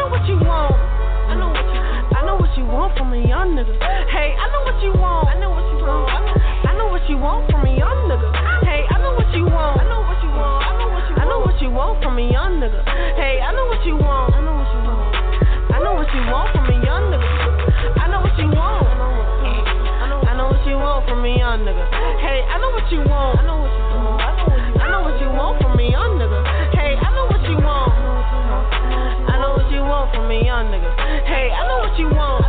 what you want. I know what you want from a young nigga. Hey, I know what you want. I know what you want. I know what you want from a young nigga. Hey, I know what you want. I know what you want. I know what you want from a young nigga. Hey, I know what you want. I know what you want. I know what you want from a young nigga. I know what you want. I know what you want from a young nigga. Hey, I know what you want. I know what you want. I know what you want from a young nigga. Hey, I know what you want. I know what you want from a young nigga. Hey, I know what you want.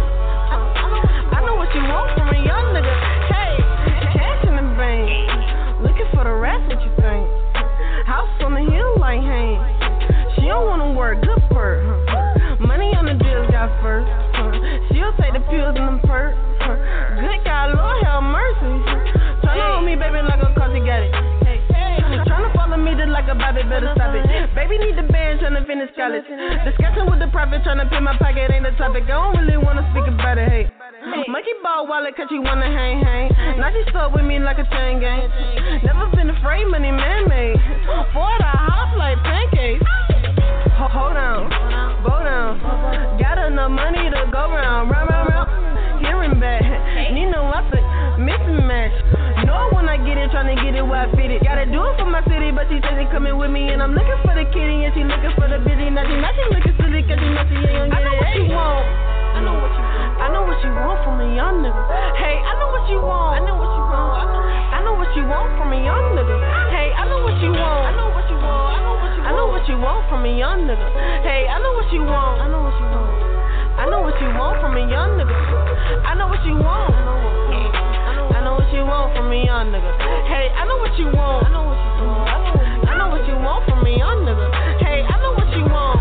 I know what you want from a young nigga. Hey, cash in the bank. Looking for the rest, what you think? House on the hill like hey. She don't wanna work, good for her. Money on the bills got first. She'll take the pills and them perks. Good God, Lord have mercy. Turn on me, baby, like a cause he got it. Tryna follow me just like a Bobby, better stop it. Baby need the band, tryna finish college. Discussing with the prophet, tryna pin my pocket, ain't the topic. I don't really wanna speak about it, hey. Monkey ball wallet, cause she wanna hang. Now she stuck with me like a chain gang. Never been afraid, money man-made. Boy, I hop like pancakes. Hold on, go down. Got enough money to go round. Hearing back, need no weapon, missing match. Know when I get it, tryna get it where I fit it. Gotta do it for my city, but she says she coming with me, and I'm looking for the kitty, and she looking for the busy. Now she looking silly, cause she know she ain't gonna get it. I know what you want. I know what you want from a young nigga. Hey, I know what you want. I know what you want. I know what you want from a young nigga. Hey, I know what you want. I know what you want. I know what you want from a young nigga. Hey, I know what you want. I know what you want. I know what you want from a young nigga. I know what you want. I know what you want from a young nigga. Hey, I know what you want. I know what you want. I know what you want from a young nigga. Hey, I know what you want.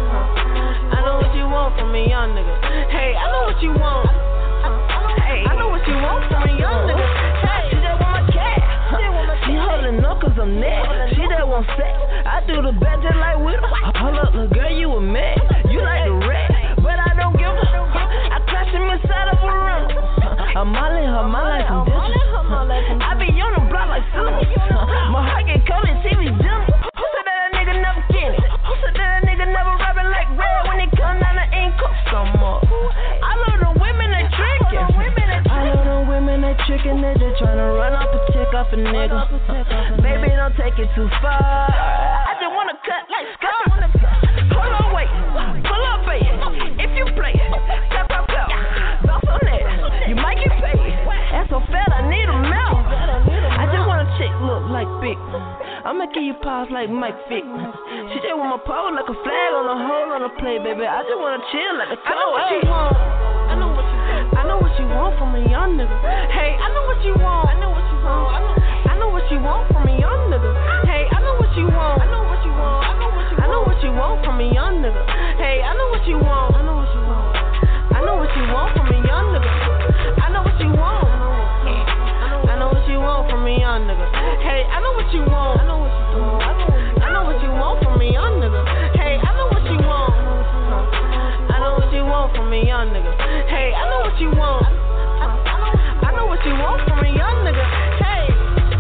I know what you want from a young nigga. Hey, I know what you want. Hey, I know what you want from a young nigga. Hey, she just want my cat. She holding up cause I'm next. She just want sex. I do the bad just like with her. Hold up, little girl, you a mess. You like the rat, but I don't give a. I crash him inside of a rental. I'm molly her mind like some dishes. I be on the block like Susan. My heart get cold and TV jump. Who said that a nigga never get it? Who said that a nigga never rapping like red when it come down to ink up some more? I love the women that trickin'. I love the women that trickin'. They just tryna run off a check off a nigga. Baby, don't take it too far. I just wanna cut like Scar. Hold on, wait. Pull up, baby. If you play it, tap. Bounce on that. You might get paid. Ass so fat, I need a mouth. I just want a chick look like Big. I'ma give you paws like Mike Vick. She just want my paw like a flag on a hole on a play, baby. I just wanna chill like the cold. I know what you want. I know what you want from a young nigga. Hey, I know what you want. I know what you want. I know what you want from a young nigga. Hey, I know what you want. I know what you want. I know what you want from a young nigga. Hey, I know what you want. I know what you want. I know what you want from a young nigga. I know what you want. I know what you want from a young nigga. Hey, I know what you want. I know what you want. I know what you want from a young nigga. Hey, I know what you want. I know what you want from a young nigga. Hey, I know what you want. I know what you want from a young nigga. Hey.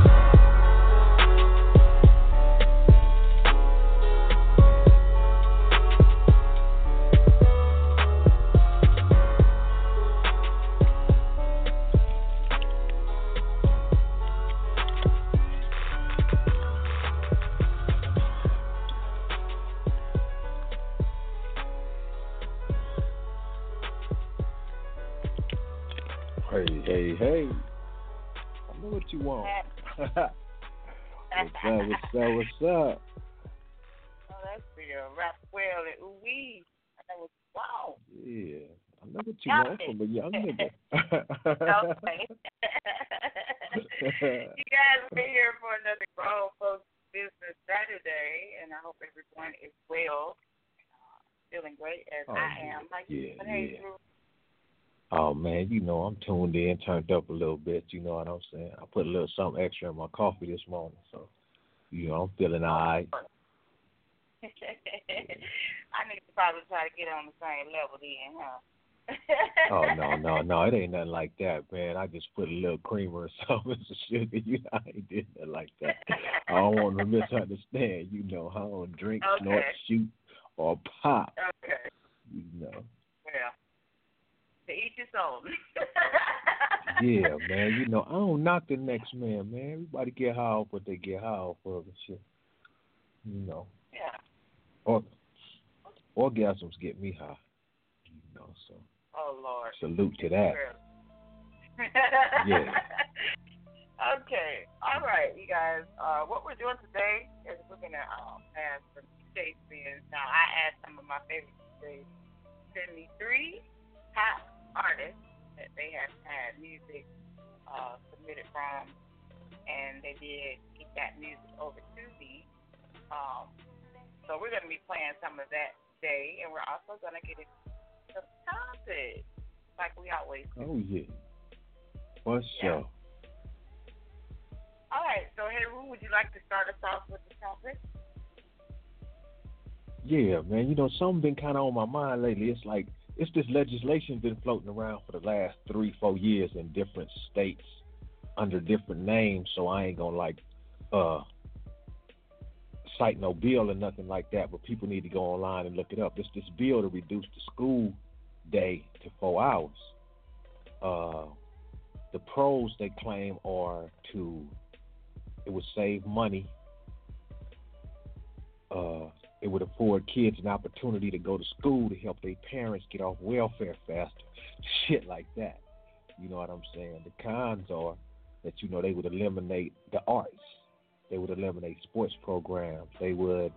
Hey. I know what you want. What's up? Oh, that's real. Rap well and ooh wee. I know what you want. Yeah. I know what you want from a young nigga. Okay. You guys are here for another Grown Folks Business Saturday, and I hope everyone is well, feeling great as I am. Like hey, Drew. Oh, man, you know, I'm tuned in, turned up a little bit, you know what I'm saying? I put a little something extra in my coffee this morning, so, you know, I'm feeling all right. I need to probably try to get on the same level then, huh? Oh, no, it ain't nothing like that, man. I just put a little creamer or something, some sugar, you know, I ain't did nothing like that. I don't want to misunderstand, you know, I don't drink, snort, shoot, or pop. Okay. You know. Well, to each his own. Yeah, man. You know, I don't knock the next man, man. Everybody get high off what they get high off of and shit. You know. Yeah. Or orgasms get me high. You know, so. Oh Lord. Salute to that. Yeah. Okay. All right, you guys. What we're doing today is we're gonna have some DJ spins. Now, I asked some of my favorite DJs to send me 3 top artists that they have had music submitted from, and they did get that music over to me. So we're gonna be playing some of that today, and we're also gonna get into some topics like we always do. Oh yeah. For sure. All right, so Heru, would you like to start us off with the topic? Yeah, man. You know, something been kind of on my mind lately. It's like it's this legislation been floating around for the last 3-4 years in different states under different names. So I ain't gonna cite no bill or nothing like that. But people need to go online and look it up. It's this bill to reduce the school day to 4 hours. The pros they claim are it would save money. It would afford kids an opportunity to go to school to help their parents get off welfare faster. Shit like that. You know what I'm saying? The cons are that, you know, they would eliminate the arts. They would eliminate sports programs. They would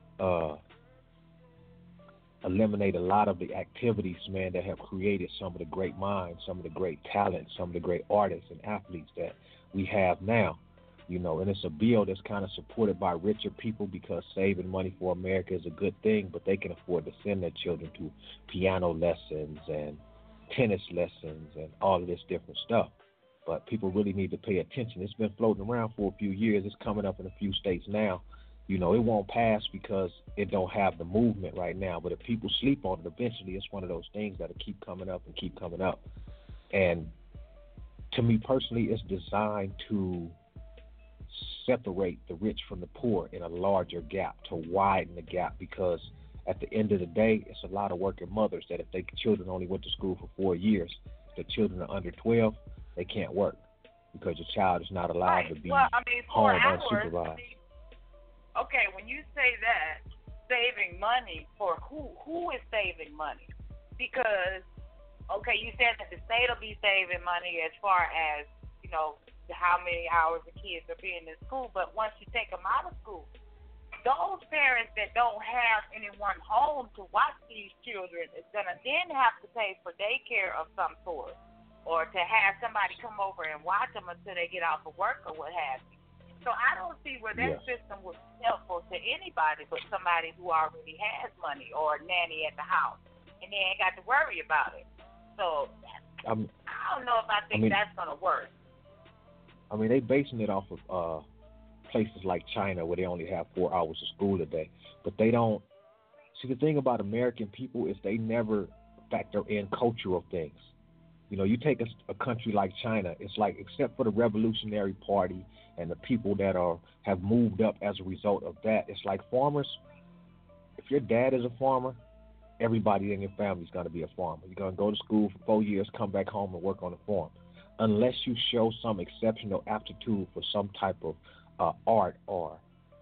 eliminate a lot of the activities, man, that have created some of the great minds, some of the great talents, some of the great artists and athletes that we have now. You know, and it's a bill that's kind of supported by richer people because saving money for America is a good thing, but they can afford to send their children to piano lessons and tennis lessons and all of this different stuff. But people really need to pay attention. It's been floating around for a few years. It's coming up in a few states now. You know, it won't pass because it don't have the movement right now. But if people sleep on it, eventually it's one of those things that'll keep coming up and keep coming up. And to me personally, it's designed to separate the rich from the poor in a larger gap, to widen the gap, because at the end of the day, it's a lot of working mothers that if their children only went to school for 4 years, if the children are under 12, they can't work because your child is not allowed to be home unsupervised. Okay, when you say that, saving money for who is saving money? Because, okay, you said that the state will be saving money as far as, you know, how many hours the kids are being in school, but once you take them out of school, those parents that don't have anyone home to watch these children is going to then have to pay for daycare of some sort, or to have somebody come over and watch them until they get off of work or what have you. So I don't see where that system would be helpful to anybody but somebody who already has money or a nanny at the house, and they ain't got to worry about it. So I don't know if I think that's going to work. I mean, they basing it off of places like China where they only have 4 hours of school a day. But they don't – see, the thing about American people is they never factor in cultural things. You know, you take a country like China, it's like except for the Revolutionary Party and the people that have moved up as a result of that, it's like farmers. If your dad is a farmer, everybody in your family is going to be a farmer. You're going to go to school for 4 years, come back home and work on the farm. Unless you show some exceptional aptitude for some type of art or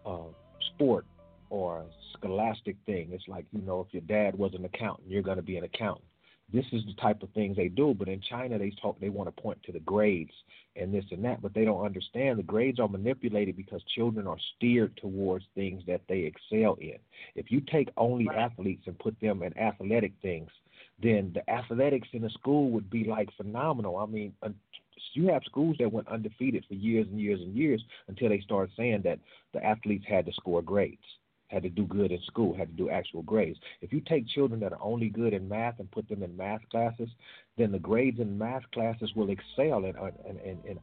sport or scholastic thing. It's like, you know, if your dad was an accountant, you're going to be an accountant. This is the type of things they do. But in China, they want to point to the grades and this and that, but they don't understand the grades are manipulated because children are steered towards things that they excel in. If you take only athletes and put them in athletic things, then the athletics in the school would be like phenomenal. I mean, you have schools that went undefeated for years and years and years until they started saying that the athletes had to score grades, had to do good in school, had to do actual grades. If you take children that are only good in math and put them in math classes, then the grades in math classes will excel and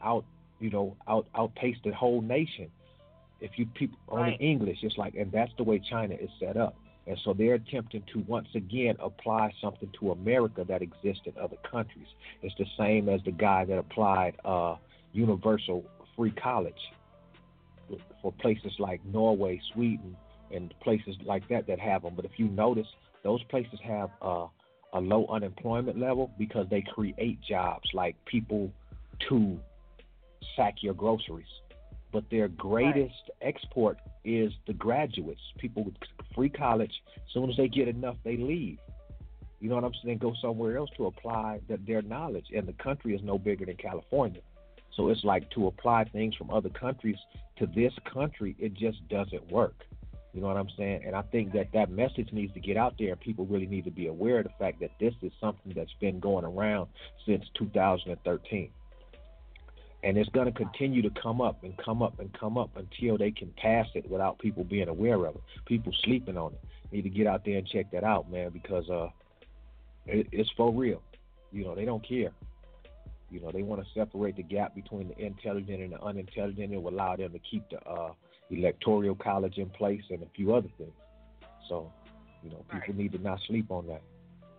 outpace the whole nation. If you people only English, it's like, and that's the way China is set up. And so they're attempting to once again apply something to America that exists in other countries. It's the same as the guy that applied universal free college for places like Norway, Sweden, and places like that have them. But if you notice, those places have a low unemployment level because they create jobs like people to sack your groceries. But their greatest export is the graduates. People with free college, as soon as they get enough, they leave. You know what I'm saying? Go somewhere else to apply their knowledge. And the country is no bigger than California. So it's like to apply things from other countries to this country, it just doesn't work. You know what I'm saying? And I think that message needs to get out there, and people really need to be aware of the fact that this is something that's been going around since 2013. And it's going to continue to come up and come up and come up until they can pass it without people being aware of it. People sleeping on it. Need to get out there and check that out, man, because it's for real. You know, they don't care. You know, they want to separate the gap between the intelligent and the unintelligent. It will allow them to keep the electoral college in place and a few other things. So, you know, people need to not sleep on that.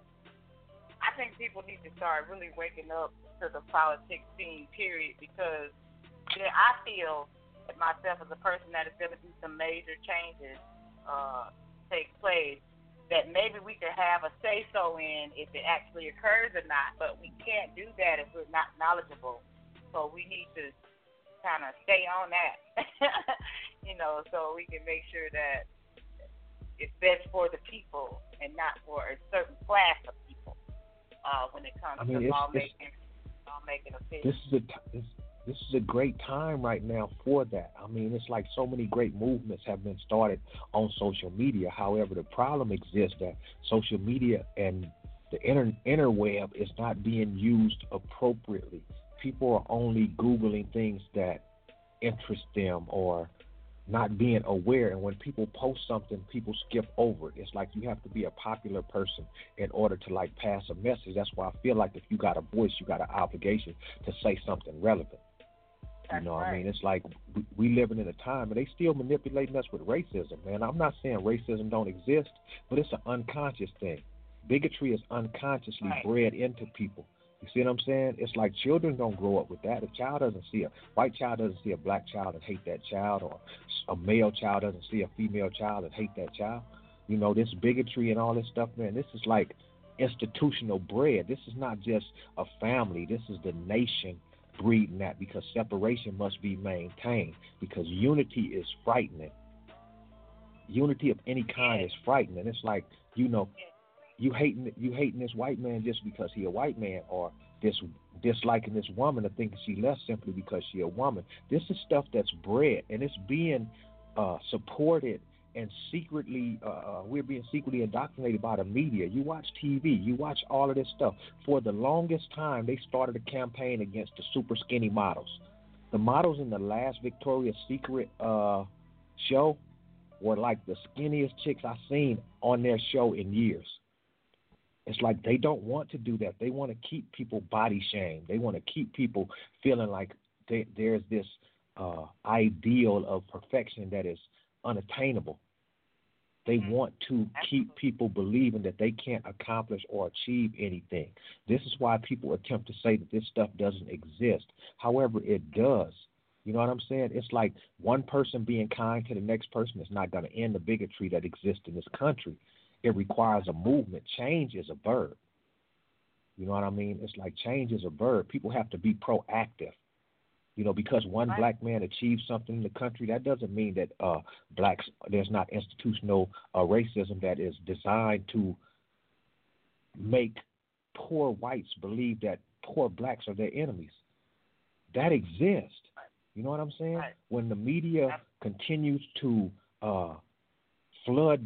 I think people need to start really waking up to the politics scene, period, because I feel that myself as a person that is going to be some major changes take place, that maybe we could have a say-so in if it actually occurs or not, but we can't do that if we're not knowledgeable. So we need to kind of stay on that, you know, so we can make sure that it's best for the people and not for a certain class of people when it comes to lawmaking officials. This is a great time right now for that. I mean, it's like so many great movements have been started on social media. However, the problem exists that social media and the interweb is not being used appropriately. People are only Googling things that interest them or not being aware. And when people post something, people skip over it. It's like you have to be a popular person in order to like pass a message. That's why I feel like if you got a voice, you got an obligation to say something relevant. That's you know, right. I mean, it's like we living in a time, and they still manipulating us with racism, man. I'm not saying racism don't exist, but it's an unconscious thing. Bigotry is unconsciously bred into people. You see what I'm saying? It's like children don't grow up with that. A white child doesn't see a black child and hate that child, or a male child doesn't see a female child and hate that child. You know, this bigotry and all this stuff, man, this is like institutional bred. This is not just a family. This is the nation breeding that, because separation must be maintained, because unity is frightening. Unity of any kind is frightening. It's like, you know, you hating this white man just because he a white man, or disliking this woman or thinking she less simply because she a woman. This is stuff that's bred, and it's being supported, and secretly we're being secretly indoctrinated by the media. You watch TV, you watch all of this stuff. For the longest time, they started a campaign against the super skinny models. The models in the last Victoria's Secret show were like the skinniest chicks I've seen on their show in years. It's like they don't want to do that. They want to keep people body shamed. They want to keep people feeling like there's this ideal of perfection that is unattainable. They want to keep people believing that they can't accomplish or achieve anything. This is why people attempt to say that this stuff doesn't exist. However, it does. You know what I'm saying? It's like one person being kind to the next person is not going to end the bigotry that exists in this country. It requires a movement. Change is a verb. You know what I mean? It's like change is a verb. People have to be proactive. You know, because one black man achieves something in the country, that doesn't mean that there's not institutional racism that is designed to make poor whites believe that poor blacks are their enemies. That exists. You know what I'm saying? When the media continues to flood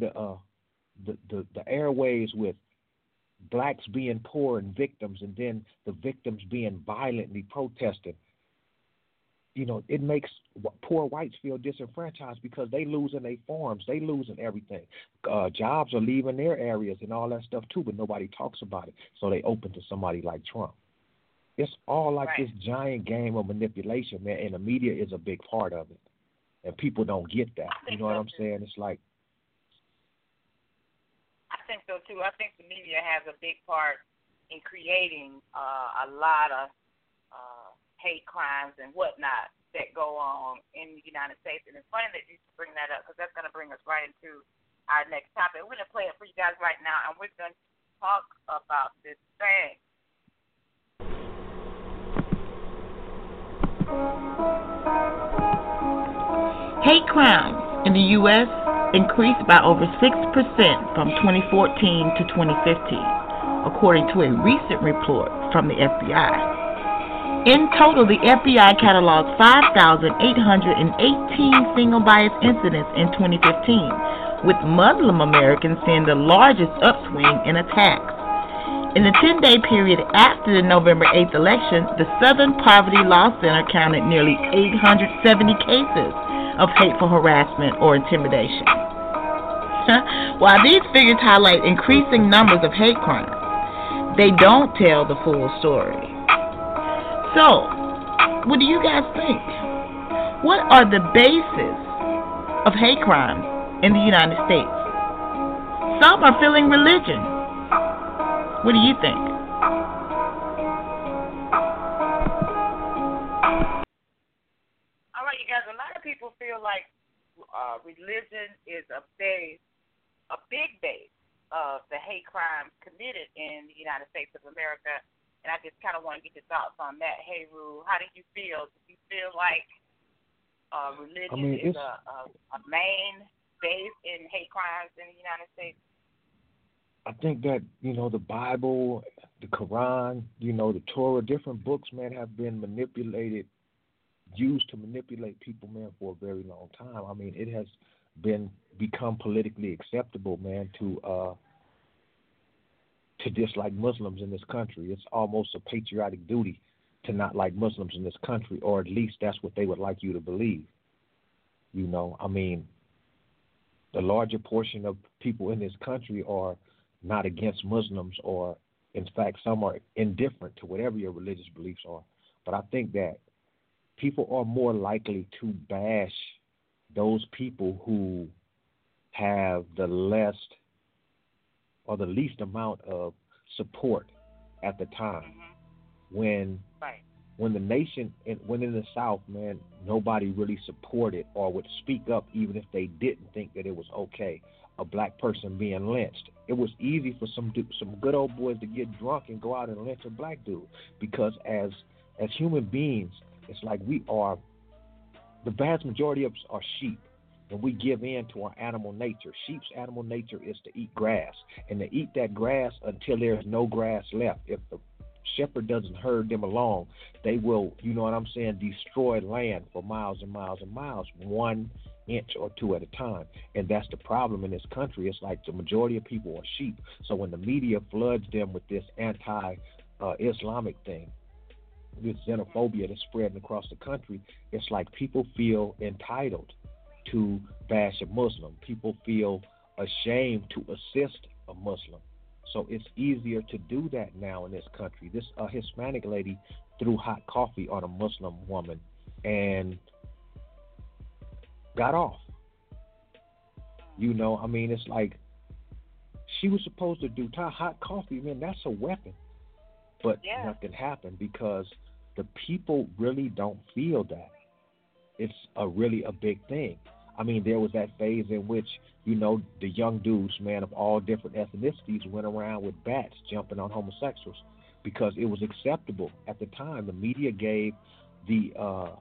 the airways with blacks being poor and victims, and then the victims being violently protesting, you know, it makes poor whites feel disenfranchised because they losing their farms, they losing everything. Jobs are leaving their areas and all that stuff too, but nobody talks about it. So they open to somebody like Trump. It's all like this giant game of manipulation, man, and the media is a big part of it. And people don't get that. You know what I'm saying? It's like, I think so too. I think the media has a big part in creating a lot of hate crimes and whatnot. that go on in the United States. And it's funny that you bring that up because that's going to bring us right into our next topic. We're going to play it for you guys right now, and we're going to talk about this thing. Hate crimes in the U.S. increased by over 6% from 2014 to 2015, according to a recent report from the FBI. In total, the FBI cataloged 5,818 single bias incidents in 2015, with Muslim Americans seeing the largest upswing in attacks. In the 10-day period after the November 8th election, the Southern Poverty Law Center counted nearly 870 cases of hateful harassment or intimidation. While these figures highlight increasing numbers of hate crimes, they don't tell the full story. So, what do you guys think? What are the bases of hate crimes in the United States? Some are feeling religion. What do you think? All right, you guys, a lot of people feel like religion is a big base of the hate crimes committed in the United States of America. And I just kind of want to get your thoughts on that. Hey, Rue, how do you feel? Do you feel like religion is a main base in hate crimes in the United States? I think that, the Bible, the Quran, the Torah, different books, man, have been used to manipulate people, man, for a very long time. I mean, it has become politically acceptable, man, to dislike Muslims in this country. It's almost a patriotic duty to not like Muslims in this country, or at least that's what they would like you to believe. I mean, the larger portion of people in this country are not against Muslims, or in fact, some are indifferent to whatever your religious beliefs are. But I think that people are more likely to bash those people who have the least amount of support at the time. When the nation, when in the South, man, nobody really supported or would speak up even if they didn't think that it was okay, a black person being lynched. It was easy for some good old boys to get drunk and go out and lynch a black dude, because as human beings, it's like the vast majority of us are sheep. And we give in to our animal nature. Sheep's animal nature is to eat grass, and to eat that grass until there's no grass left. If the shepherd doesn't herd them along, they will, destroy land for miles and miles and miles, 1 inch or 2 at a time. And that's the problem in this country. It's like the majority of people are sheep. So when the media floods them with this anti-Islamic thing, this xenophobia that's spreading across the country, it's like people feel entitled to bash a Muslim. People feel ashamed to assist a Muslim. So it's easier to do that now in this country. This Hispanic lady threw hot coffee on a Muslim woman and got off. It's like she was supposed to do hot coffee. Man, that's a weapon. But nothing happened because the people really don't feel that. It's really a big thing. I mean, there was that phase in which, the young dudes, man, of all different ethnicities went around with bats jumping on homosexuals because it was acceptable at the time. The media gave the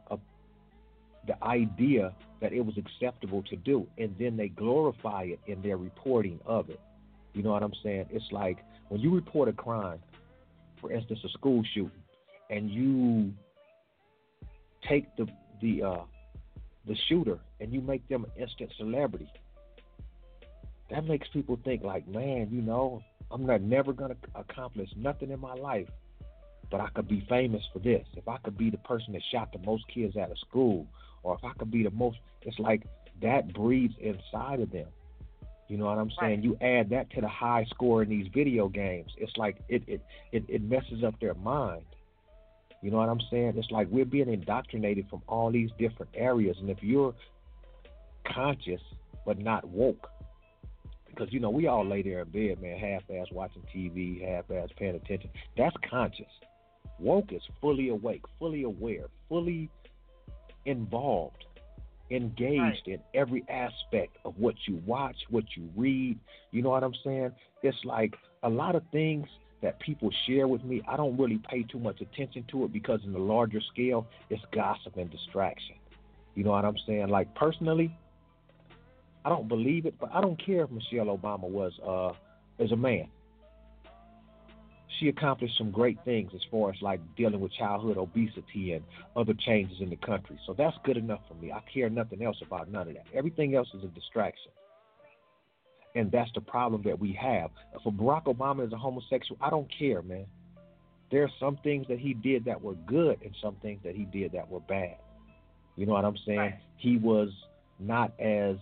idea that it was acceptable to do, and then they glorify it in their reporting of it. You know what I'm saying? It's like when you report a crime, for instance, a school shooting, and you take the shooter and you make them an instant celebrity, that makes people think like, man, I'm never going to accomplish nothing in my life, but I could be famous for this. If I could be the person that shot the most kids out of school, or if I could be it's like that breeds inside of them. You know what I'm saying? You add that to the high score in these video games. It's like it messes up their mind. You know what I'm saying? It's like we're being indoctrinated from all these different areas. And if you're conscious but not woke, because, we all lay there in bed, man, half-ass watching TV, half-ass paying attention. That's conscious. Woke is fully awake, fully aware, fully involved, engaged in every aspect of what you watch, what you read. You know what I'm saying? It's like a lot of things that people share with me, I don't really pay too much attention to it because in the larger scale, it's gossip and distraction. You know what I'm saying? Like personally, I don't believe it, but I don't care if Michelle Obama was as a man. She accomplished some great things as far as like dealing with childhood obesity and other changes in the country. So that's good enough for me. I care nothing else about none of that. Everything else is a distraction. And that's the problem that we have. For Barack Obama as a homosexual, I don't care, man. There are some things that he did that were good and some things that he did that were bad. You know what I'm saying? Right. He was not as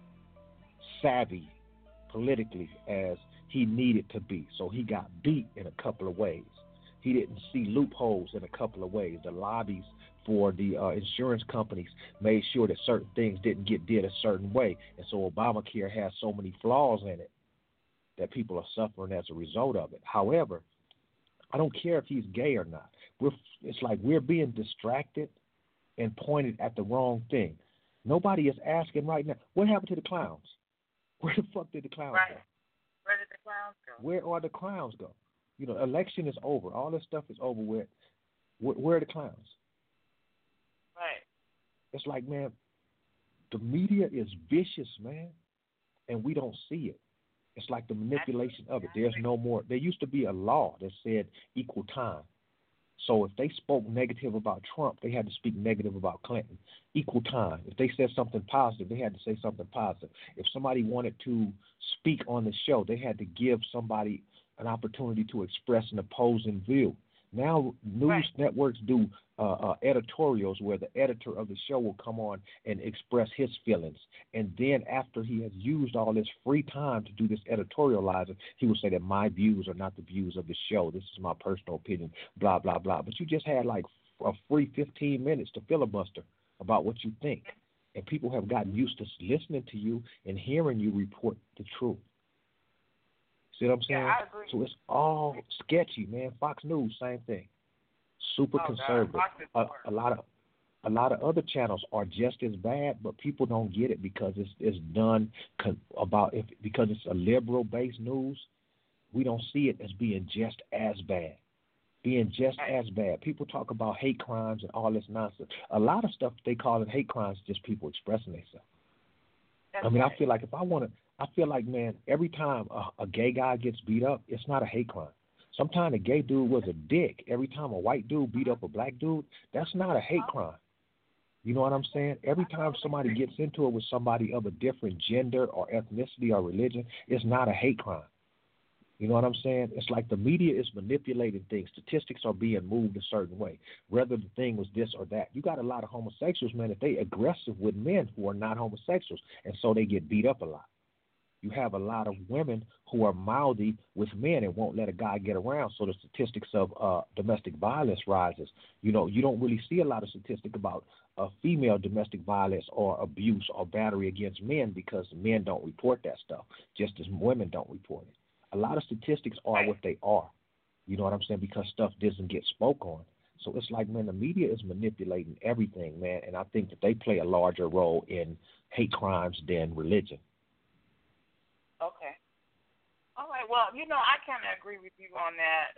savvy politically as he needed to be. So he got beat in a couple of ways. He didn't see loopholes in a couple of ways. The lobbies for the insurance companies made sure that certain things didn't get did a certain way. And so Obamacare has so many flaws in it that people are suffering as a result of it. However, I don't care if he's gay or not. It's like we're being distracted and pointed at the wrong thing. Nobody is asking right now, what happened to the clowns? Where the fuck did the clowns go? Where did the clowns go? Where are the clowns go? You know, election is over. All this stuff is over with. Where are the clowns? Right. It's like, man, the media is vicious, man, and we don't see it. It's like the manipulation of it. There's no more. There used to be a law that said equal time. So if they spoke negative about Trump, they had to speak negative about Clinton. Equal time. If they said something positive, they had to say something positive. If somebody wanted to speak on the show, they had to give somebody an opportunity to express an opposing view. Now news networks do editorials where the editor of the show will come on and express his feelings. And then after he has used all this free time to do this editorializing, he will say that my views are not the views of the show. This is my personal opinion, blah, blah, blah. But you just had like a free 15 minutes to filibuster about what you think. And people have gotten used to listening to you and hearing you report the truth. See what I'm saying? Yeah, I agree. So it's all sketchy, man. Fox News, same thing. Super conservative. A lot of other channels are just as bad, but people don't get it because it's done because it's a liberal based news. We don't see it as being just as bad. People talk about hate crimes and all this nonsense. A lot of stuff they call it hate crimes, just people expressing themselves. I feel like, man, every time a gay guy gets beat up, it's not a hate crime. Sometimes a gay dude was a dick. Every time a white dude beat up a black dude, that's not a hate crime. You know what I'm saying? Every time somebody gets into it with somebody of a different gender or ethnicity or religion, it's not a hate crime. You know what I'm saying? It's like the media is manipulating things. Statistics are being moved a certain way, whether the thing was this or that. You got a lot of homosexuals, man, that they aggressive with men who are not homosexuals, and so they get beat up a lot. You have a lot of women who are mouthy with men and won't let a guy get around, so the statistics of domestic violence rises. You know, you don't really see a lot of statistics about female domestic violence or abuse or battery against men because men don't report that stuff, just as women don't report it. A lot of statistics are what they are, you know what I'm saying, because stuff doesn't get spoke on. So it's like, man, the media is manipulating everything, man, and I think that they play a larger role in hate crimes than religion. Okay. All right. Well, I kind of agree with you on that.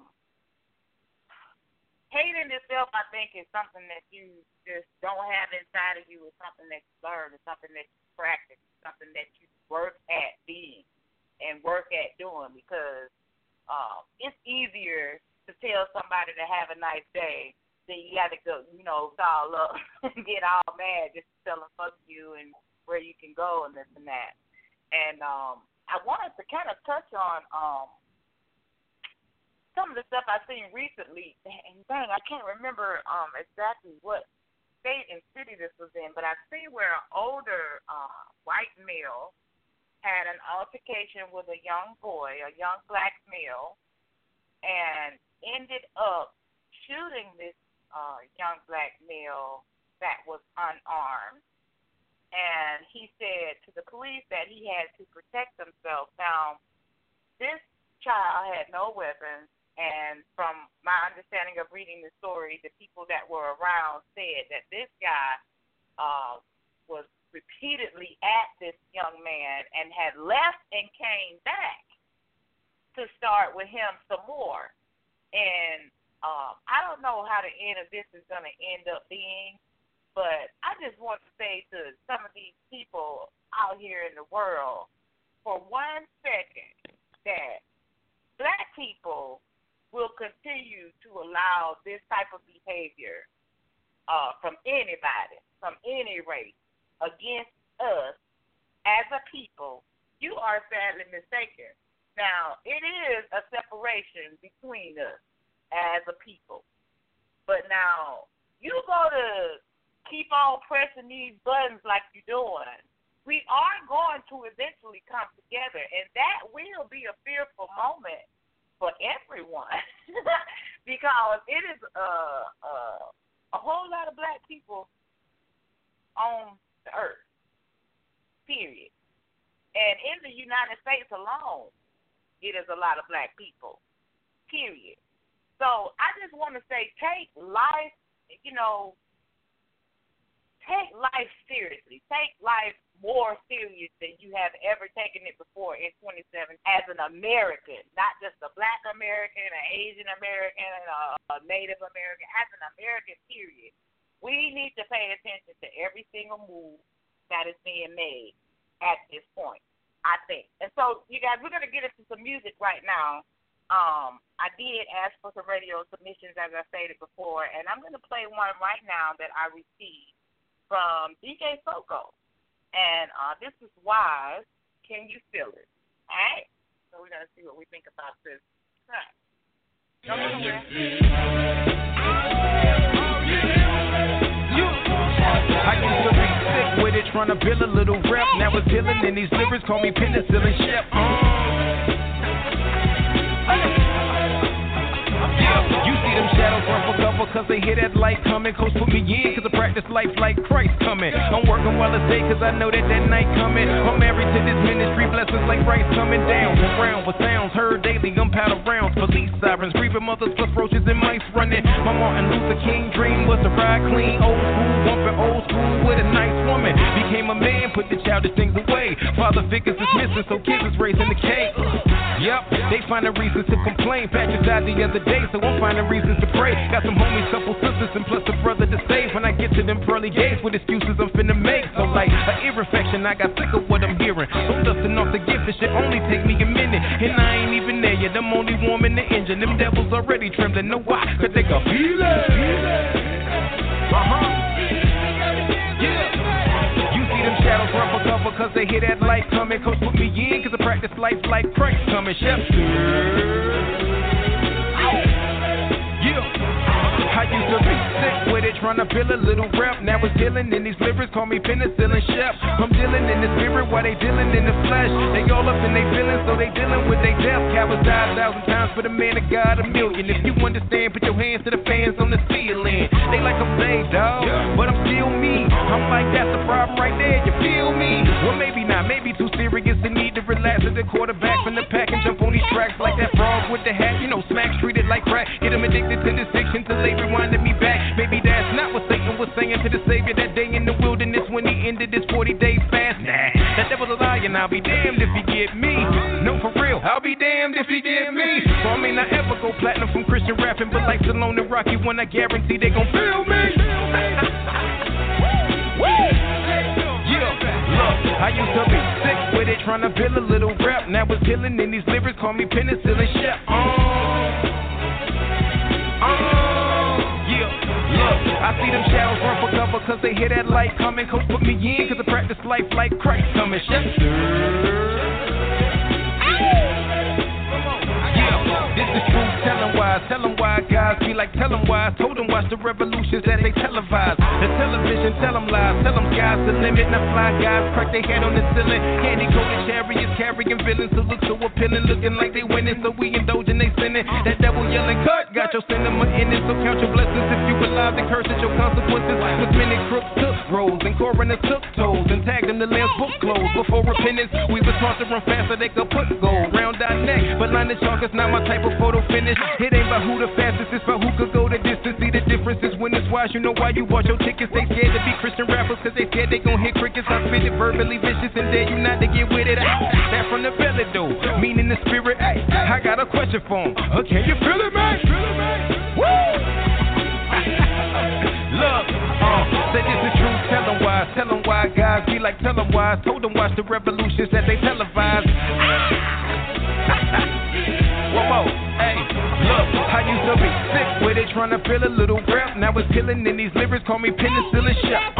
Hating itself, I think, is something that you just don't have inside of you. It's something that you learn. It's something that you practice. It's something that you work at being and work at doing because it's easier to tell somebody to have a nice day than you got to go, call up and get all mad just to tell them fuck you and where you can go and this and that. And I wanted to kind of touch on some of the stuff I've seen recently. And dang, I can't remember exactly what state and city this was in, but I've seen where an older white male had an altercation with a young boy, a young black male, and ended up shooting this young black male that was unarmed. And he said to the police that he had to protect himself. Now, this child had no weapons, And from my understanding of reading the story, the people that were around said that this guy was repeatedly at this young man and had left and came back to start with him some more. And I don't know how the end of this is going to end up being, but I just want to say to some of these people out here in the world for 1 second that black people will continue to allow this type of behavior from anybody, from any race, against us as a people. You are sadly mistaken. Now, it is a separation between us as a people. But now, you go to keep on pressing these buttons like you're doing, we are going to eventually come together, and that will be a fearful moment for everyone because it is a whole lot of black people on the earth, period. And in the United States alone, it is a lot of black people, period. So I just want to say, take life, take life seriously. Take life more serious than you have ever taken it before in 2017 as an American, not just a black American, an Asian American, a Native American, as an American, period. We need to pay attention to every single move that is being made at this point, I think. And so, you guys, we're going to get into some music right now. I did ask for some radio submissions, as I stated before, and I'm going to play one right now that I received from DJ Soko. And this is Wise, Can You Feel It? All right? So we're going to see what we think about this track. Don't go nowhere. I used to be sick with it, trying to build a little rep. Now it's dealing in these lyrics, call me penicillin chef. You see them shadows run for cover cause they hear that light coming. Coach put me in cause I practice life like Christ coming. I'm working while it's day cause I know that night coming. I'm married to this ministry, blessings like Christ coming down. Around with sounds heard daily, gunpowder rounds. Police sirens, grieving mothers plus roaches and mice running. My Martin Luther King dream was to ride clean. Old school, bumping old school with a nice woman. Became a man, put the childish things away. Father figures is missing, so kids is raising the cake. Yep, they finding reasons to complain. Patrick died the other day, so I'm finding reasons to pray. Got some homies, couple sisters, and plus a brother to save. When I get to them pearly gates with excuses I'm finna make. So like an ear infection, I got sick of what I'm hearing. So dusting off the gift, this shit only take me a minute. And I ain't even there yet, I'm only warming the engine. Them devils already trembling, know why? Cause they can feel it. Shadows run for cover cause they hear that light coming. Coach put me in cause I practice life like Christ coming. Chef. I used to be sick with it, trying to build a little rep. Now it's dealing in these lyrics, call me penicillin chef. I'm dealing in the spirit while they dealing in the flesh. They all up in they feelings, so they dealing with they death. Cowards die 1,000 times for the man of God, 1,000,000. If you understand, put your hands to the fans on the ceiling. They like I'm saved, dog, but I'm still me. I'm like, that's the problem right there, you feel me? Well, maybe not, maybe too serious. The need to relax as the quarterback from the pack and jump on these tracks like that frog with the hat. You know, smacks treated like crack. Get them addicted to this diction till they rewinded me back. Maybe that's not what Satan was saying to the Savior that day in the wilderness when he ended his 40-day fast. Nah, that devil's a lie and I'll be damned if he get me. No, for real, I'll be damned if he get me. So I may not ever go platinum from Christian rapping, but like Stallone and Rocky, when I guarantee they gon' feel me. I used to be sick with it, trying to build a little rap. Now it's killing in these lyrics, call me penicillin chef. I see them shadows run for cover cause they hear that light coming. Coach put me in cause I practice life like Christ coming. Chef. This is truth telling wise. Tell them why guys be like tell them why. Told them watch the revolutions that they televise. The television tell them lies. Tell them sky's the limit. Now fly guys crack their head on the ceiling. Candy coated chariots carrying villains who look so appealing. Looking like they winning, so we indulging they sinning. That devil yelling cut. Got your cinema in it, so count your blessings. If you alive, then curse at your consequences. With many crooks took roles and coroners took tolls and tagged them the lamb's book closed. Before repentance, we was taught to run faster they could put gold round our neck. But But line the chalk is not my type of photo finish. It ain't about who the fastest, it's about who could go the distance. See the difference is when it's wise, you know why you bought your tickets. They scared to be Christian rappers, cause they scared they gon' hit crickets. I spit it verbally vicious and dare you not to get with it. That from the belly though, meaning the spirit. Ay, I got a question for him. Can you feel it, man? Woo! Look, say this is true, tell them why guys be like, tell them why. Told them watch the revolutions that they televise. One more, hey, look, I used to be sick with it, trying to feel a little rap. Now it's killing in these lyrics, call me penicillin shit.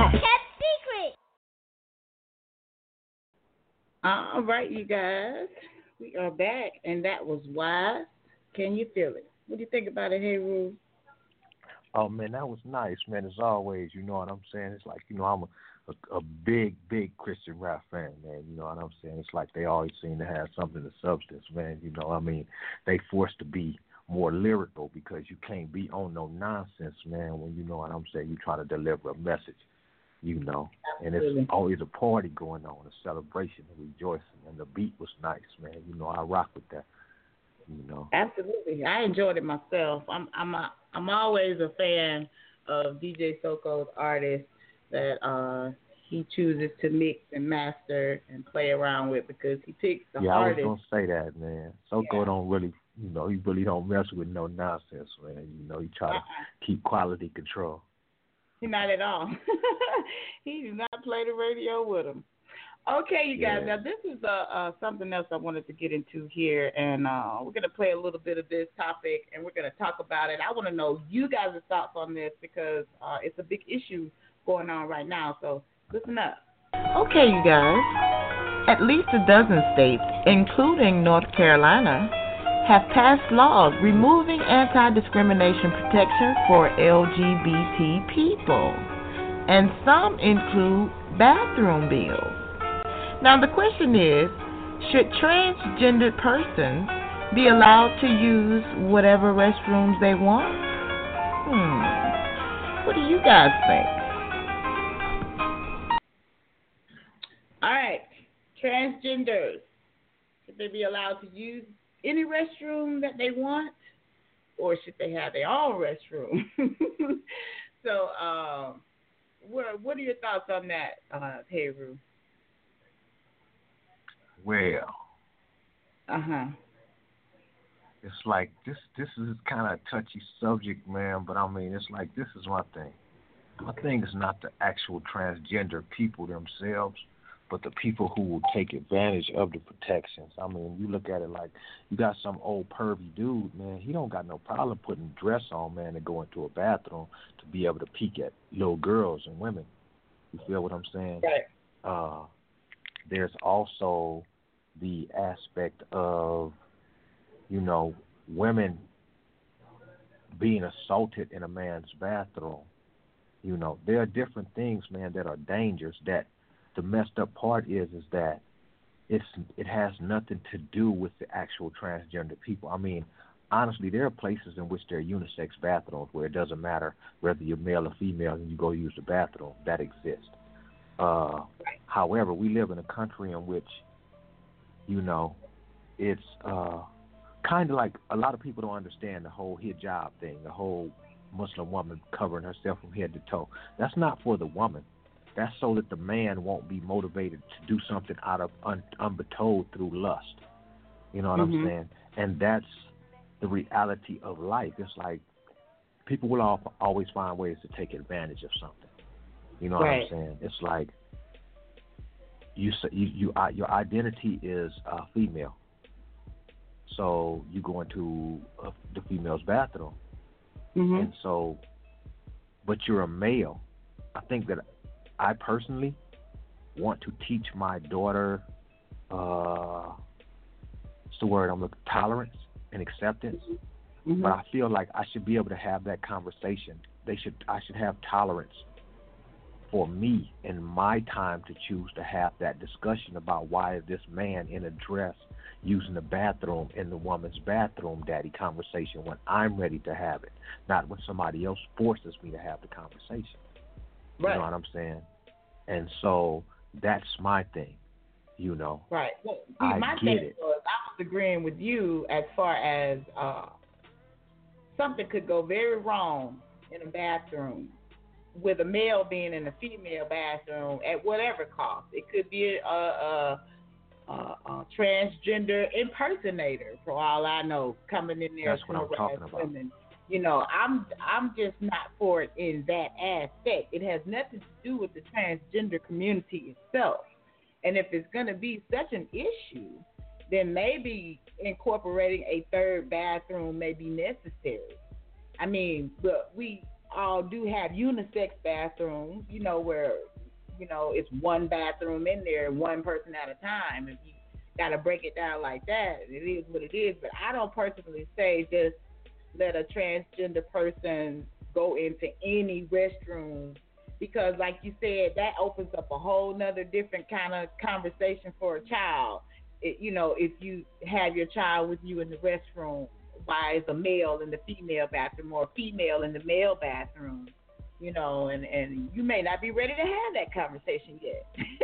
All right, you guys, we are back, and that was Wise. Can you feel it? What do you think about it, Heru? Oh, man, that was nice, man, as always, you know what I'm saying? It's like, you know, I'm a big Christian rap fan, man, you know what I'm saying? It's like they always seem to have something of substance, man, you know, I mean, they forced to be more lyrical because you can't be on no nonsense, man, when you know what I'm saying, you try to deliver a message, you know, and it's always a party going on, a celebration, a rejoicing, and the beat was nice, man, you know, I rock with that, you know. Absolutely, I enjoyed it myself. I'm always a fan of DJ Soko's artists that he chooses to mix and master and play around with because he picks the hardest. Yeah, I was gonna say that, man. Soko don't really, you know, he really don't mess with no nonsense, man. You know, he try to keep quality control. Not at all. He does not play the radio with him. Okay, you guys. Now this is something else I wanted to get into here, and we're gonna play a little bit of this topic, and we're gonna talk about it. I want to know you guys' thoughts on this because it's a big issue going on right now. So listen up. Okay, you guys. At least a dozen states, including North Carolina, have passed laws removing anti-discrimination protection for LGBT people, and some include bathroom bills. Now the question is, should transgender persons be allowed to use whatever restrooms they want? What do you guys think? All right, transgenders, should they be allowed to use any restroom that they want, or should they have their own restroom? So, what are your thoughts on that, Heru? Well, it's like this is kind of a touchy subject, man. But I mean, it's like this is my thing. My thing is not the actual transgender people themselves, but the people who will take advantage of the protections. I mean, you look at it like you got some old pervy dude, man. He don't got no problem putting dress on, man, and go into a bathroom to be able to peek at little girls and women. You feel what I'm saying? Right. There's also the aspect of, you know, women being assaulted in a man's bathroom. You know, there are different things, man, that are dangerous. That the messed up part is that it has nothing to do with the actual transgender people. I mean, honestly, there are places in which there are unisex bathrooms where it doesn't matter whether you're male or female and you go use the bathroom. That exists. However, we live in a country in which, you know, it's kind of like a lot of people don't understand the whole hijab thing, the whole Muslim woman covering herself from head to toe. That's not for the woman. That's so that the man won't be motivated to do something out of unbetold through lust. You know what I'm saying? And that's the reality of life. It's like people will always find ways to take advantage of something. You know what I'm saying? It's like your identity is female, so you go into the female's bathroom, and so, but you're a male. I think that I personally want to teach my daughter, what's the word I'm looking, tolerance and acceptance. But I feel like I should be able to have that conversation. I should have tolerance for me in my time to choose to have that discussion about why is this man in a dress using the bathroom in the woman's bathroom, daddy conversation, when I'm ready to have it, not when somebody else forces me to have the conversation. You know what I'm saying? And so that's my thing, you know. Right. Well, I my get thing it. was, agreeing with you as far as something could go very wrong in a bathroom with a male being in a female bathroom at whatever cost. It could be a transgender impersonator, for all I know, coming in there to harass women. You know, I'm just not for it in that aspect. It has nothing to do with the transgender community itself. And if it's going to be such an issue, then maybe incorporating a third bathroom may be necessary. I mean, but we all do have unisex bathrooms, you know, where, you know, it's one bathroom in there, one person at a time. If you got to break it down like that, it is what it is. But I don't personally say just let a transgender person go into any restroom, because like you said, that opens up a whole nother different kind of conversation for a child. You know, if you have your child with you in the restroom, why is a male in the female bathroom or a female in the male bathroom? You know, and you may not be ready to have that conversation yet.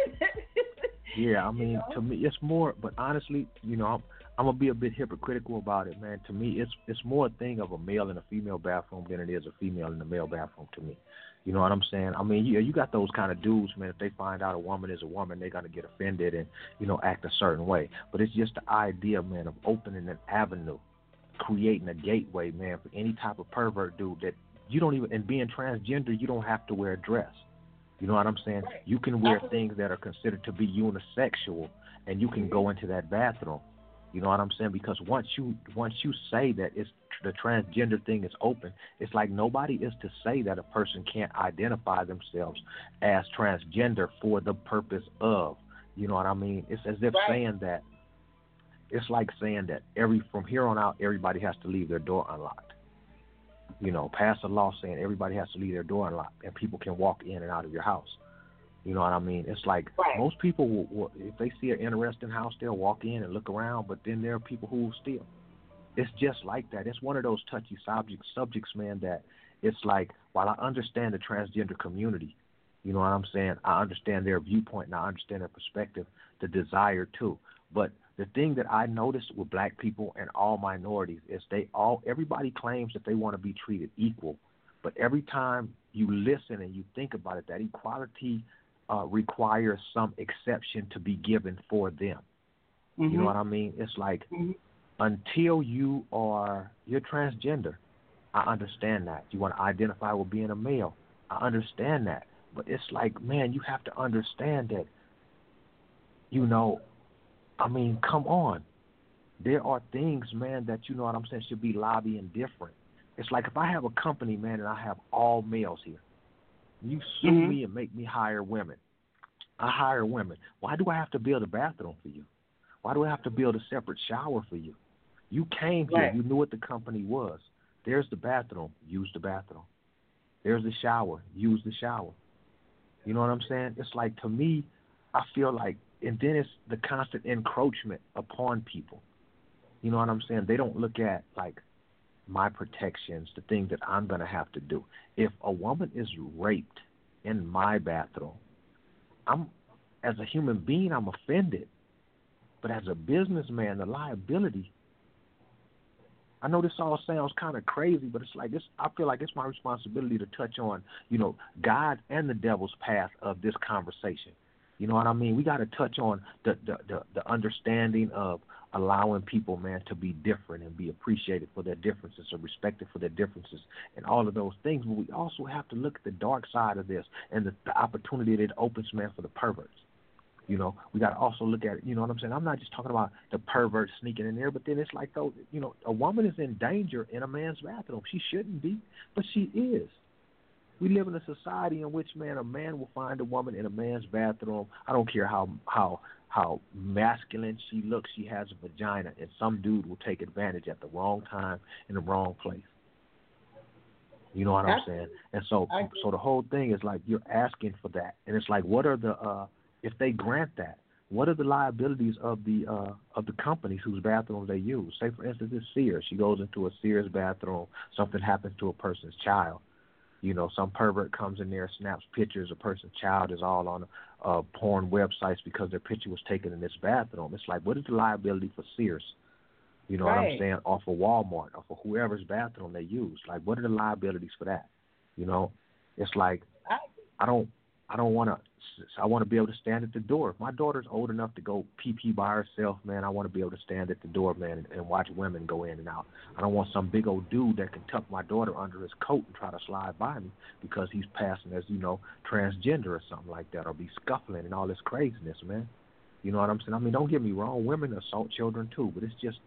Yeah, I mean, to me, it's more, but honestly, you know, I'm going to be a bit hypocritical about it, man. To me, it's more a thing of a male in a female bathroom than it is a female in the male bathroom to me. You know what I'm saying? I mean, you got those kind of dudes, man, if they find out a woman is a woman, they're going to get offended and, you know, act a certain way. But it's just the idea, man, of opening an avenue, creating a gateway, man, for any type of pervert dude that you don't even, and being transgender, you don't have to wear a dress. You know what I'm saying? Right. You can wear things that are considered to be unisexual, and you can go into that bathroom. You know what I'm saying? Because once you say that it's the transgender thing is open, it's like nobody is to say that a person can't identify themselves as transgender for the purpose of. You know what I mean? It's as if saying that. It's like saying that from here on out, everybody has to leave their door unlocked. You know, pass a law saying everybody has to leave their door unlocked and people can walk in and out of your house. You know what I mean? It's like most people, will, if they see an interesting house, they'll walk in and look around, but then there are people who will steal. It's just like that. It's one of those touchy subjects, man, that it's like, while I understand the transgender community, you know what I'm saying, I understand their viewpoint and I understand their perspective, the desire too. But the thing that I noticed with black people and all minorities is everybody claims that they want to be treated equal, but every time you listen and you think about it, that equality requires some exception to be given for them. Mm-hmm. You know what I mean? It's like until you're transgender, I understand that. You want to identify with being a male, I understand that. But it's like, man, you have to understand that, you know, I mean, come on. There are things, man, that, you know what I'm saying, should be lobbying different. It's like if I have a company, man, and I have all males here, you sue me and make me hire women. I hire women. Why do I have to build a bathroom for you? Why do I have to build a separate shower for you? You came here. You knew what the company was. There's the bathroom. Use the bathroom. There's the shower. Use the shower. You know what I'm saying? It's like, to me, I feel like, and then it's the constant encroachment upon people. You know what I'm saying? They don't look at, like, my protections, the things that I'm going to have to do. If a woman is raped in my bathroom, as a human being, I'm offended. But as a businessman, the liability, I know this all sounds kind of crazy, but it's like I feel like it's my responsibility to touch on, you know, God and the devil's path of this conversation. You know what I mean? We got to touch on the understanding of allowing people, man, to be different and be appreciated for their differences or respected for their differences and all of those things. But we also have to look at the dark side of this and the opportunity that it opens, man, for the perverts. You know, we got to also look at it. You know what I'm saying? I'm not just talking about the pervert sneaking in there, but then it's like, though, you know, a woman is in danger in a man's bathroom. She shouldn't be, but she is. We live in a society in which, man, a man will find a woman in a man's bathroom. I don't care how masculine she looks, she has a vagina, and some dude will take advantage at the wrong time in the wrong place. You know what I'm saying? And so the whole thing is like you're asking for that, and it's like, what are the if they grant that, what are the liabilities of the companies whose bathrooms they use? Say, for instance, it's Sears. She goes into a Sears bathroom. Something happens to a person's child. You know, some pervert comes in there, snaps pictures. A person's child is all on porn websites because their picture was taken in this bathroom. It's like, what is the liability for Sears You know what I'm saying? Off of Walmart, off of whoever's bathroom they use. Like, what are the liabilities for that? You know, it's like I don't want to. I want to be able to stand at the door. If my daughter's old enough to go pee by herself, man, I want to be able to stand at the door, man, and watch women go in and out. I don't want some big old dude that can tuck my daughter under his coat and try to slide by me because he's passing as, you know, transgender or something like that, or be scuffling and all this craziness, man. You know what I'm saying? I mean, don't get me wrong. Women assault children too, but it's just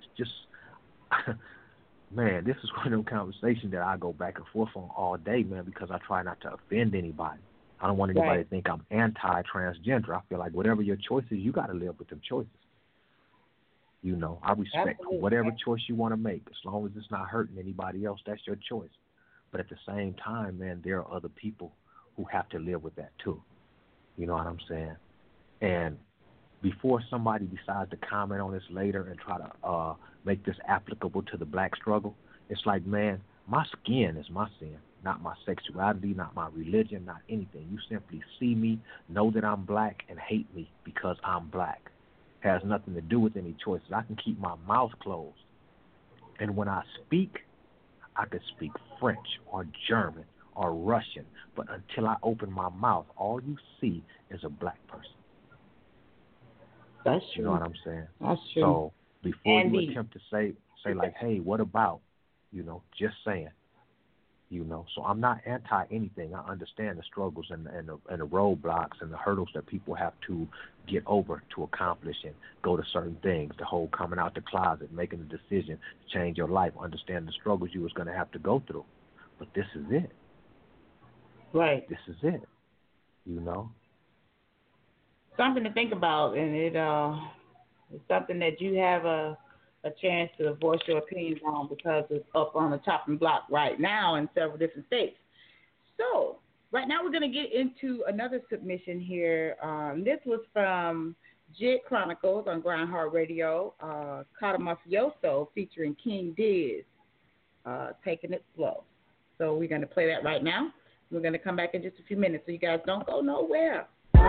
man, this is one of them conversations that I go back and forth on all day, man, because I try not to offend anybody. I don't want anybody to think I'm anti-transgender. I feel like whatever your choice is, you got to live with them choices. You know, I respect whatever choice you want to make. As long as it's not hurting anybody else, that's your choice. But at the same time, man, there are other people who have to live with that too. You know what I'm saying? And before somebody decides to comment on this later and try to make this applicable to the black struggle, it's like, man, my skin is my sin, not my sexuality, not my religion, not anything. You simply see me, know that I'm black, and hate me because I'm black. It has nothing to do with any choices. I can keep my mouth closed. And when I speak, I could speak French or German or Russian, but until I open my mouth, all you see is a black person. That's true. You know what I'm saying? That's true. So before you attempt to say like, hey, what about, you know, just saying, you know. So I'm not anti anything. I understand the struggles and the roadblocks and the hurdles that people have to get over to accomplish and go to certain things. The whole coming out the closet, making a decision to change your life, understand the struggles you was going to have to go through. But this is it. Right. This is it. You know. Something to think about, and it's something that you have a chance to voice your opinions on because it's up on the chopping block right now in several different states. So right now we're going to get into another submission here. This was from Jit Chronicles on Grindheart Radio, Cata Mafioso featuring King Diz, Taking It Slow. So we're going to play that right now. We're going to come back in just a few minutes, so you guys don't go nowhere.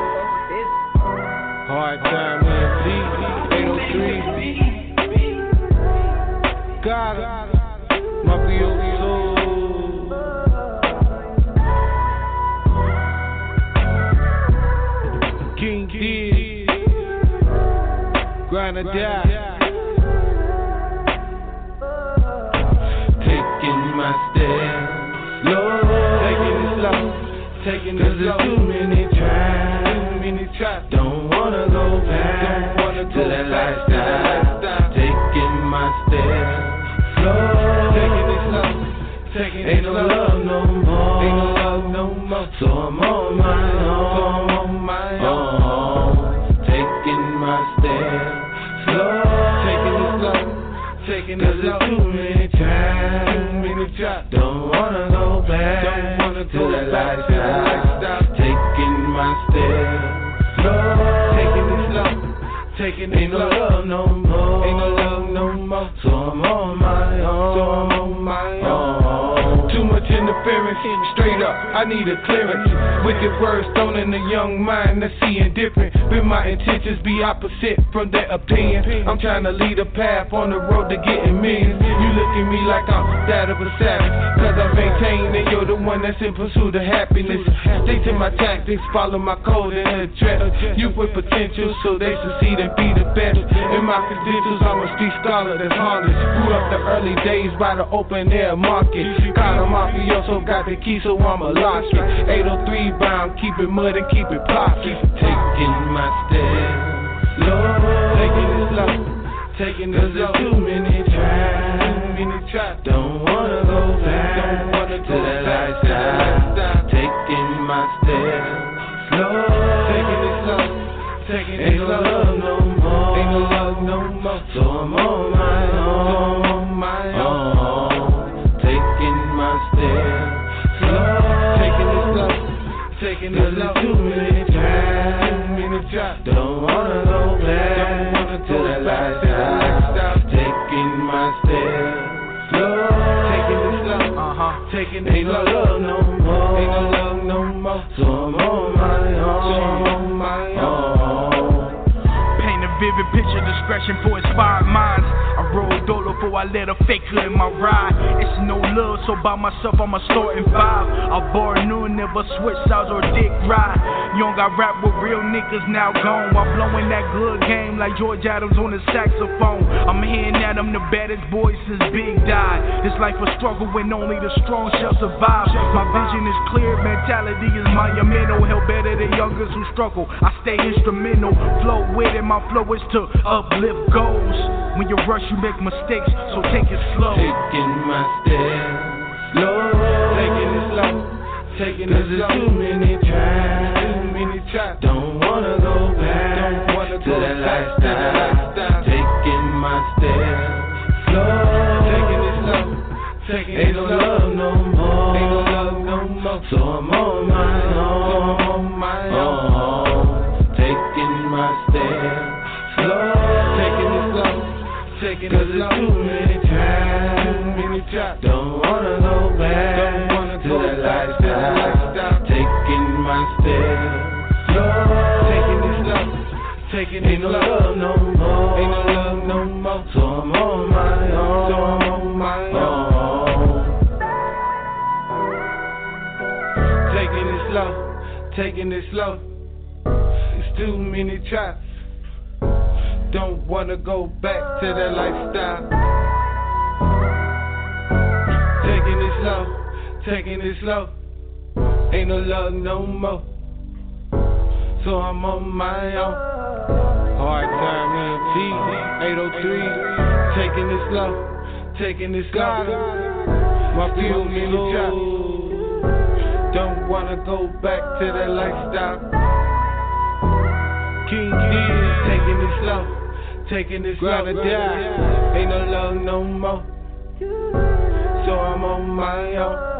Hard time with 803. Got it. Mafioso. King Diz. Grind or die. Taking my step slow. Taking it slow. Taking it slow. 'Cause there's too many tries. Don't wanna go back to that lifestyle. Taking my steps slow. Taking it slow. Taking ain't no love no more. Ain't no love no more. So I'm on my own. Taking my steps slow. Taking it slow. Taking it slow. 'Cause there's too many times. Don't wanna go back to that lifestyle. Taking my steps. Taking it slow, taking it slow. Ain't no love no more, ain't no love no more. So I'm on my own, Too much interference, straight up, I need a clearance. Wicked words thrown in a young mind that's seeing different. But my intentions be opposite from their opinion. I'm trying to lead a path on the road to getting millions. You look at me like I'm that of a savage, 'cause I maintain that you're the one that's in pursuit of happiness. Stick to my tactics, follow my code and address you with potential so they succeed and be the best. In my credentials, I'm a street scholar that's harnessed. Grew up the early days by the open air market. Got a mafioso, got the key, so I'ma lock it. 803 bound, keep it mud and keep it pocket. Taking my steps slow, taking it slow, taking it slow. 'Cause there's too many tries. Don't wanna go back to that lifestyle. Taking my steps slow, taking it slow, taking it slow. Ain't no love no more, ain't no love no more. So I'm on my own, taking my steps slow, taking it slow, taking it slow. Too many times, don't wanna go back to that lifestyle. Taking my steps slow, taking it slow, taking it slow. Ain't no love no more, ain't no love no more. So I'm on my own. Paint a vivid picture, discretion for inspired minds. I wrote I let a faker in my ride. It's no love, so by myself I'ma start in 5. I bar new, never switch sides or dick ride. You don't got rap with real niggas now gone. While blowing that good game like George Adams on the saxophone. I'm hearing that I'm the baddest boy since Big died. This life a struggle when only the strong shall survive. My vision is clear, mentality is monumental. Hell better than youngers who struggle. I stay instrumental, flow with it. My flow is to uplift goals. When you rush, you make mistakes, so take it slow. Taking my steps slow, taking it slow, taking it slow. Too many times, don't wanna go back to that lifestyle. Taking my steps slow, taking it slow, taking ain't no love no more, ain't no love no more. So I'm on my own, taking my steps slow, taking it slow, taking it slow. Too many times, don't wanna go back to that lifestyle. Taking my steps slow, taking it slow, taking it slow. Ain't no love no more, ain't no love no more. So I'm on my own, taking it slow, taking it slow. It's too many tries. Don't wanna go back to that lifestyle. Taking it slow, taking it slow. Ain't no love no more. So I'm on my own. Hard time EMT 803. Taking it slow, taking it slow. My few many times. Don't wanna go back to that lifestyle. King D, taking it slow. Taking this love to die, ain't no love no more. So I'm on my own.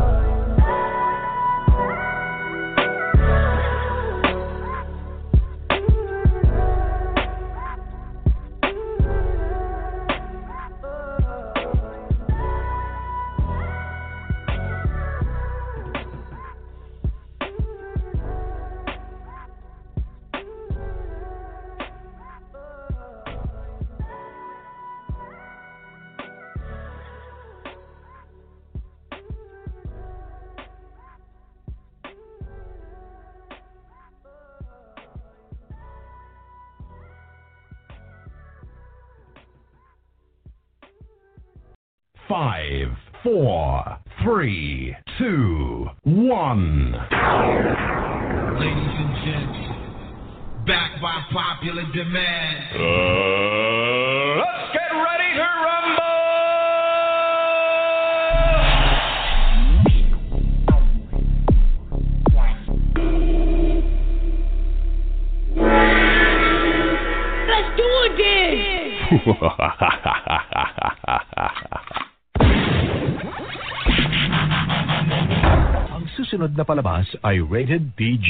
Five, 4, 3, 2, 1. Ladies and gents, back by popular demand. Let's get ready to rumble! Let's do it Ang susunod na palabas ay rated PG.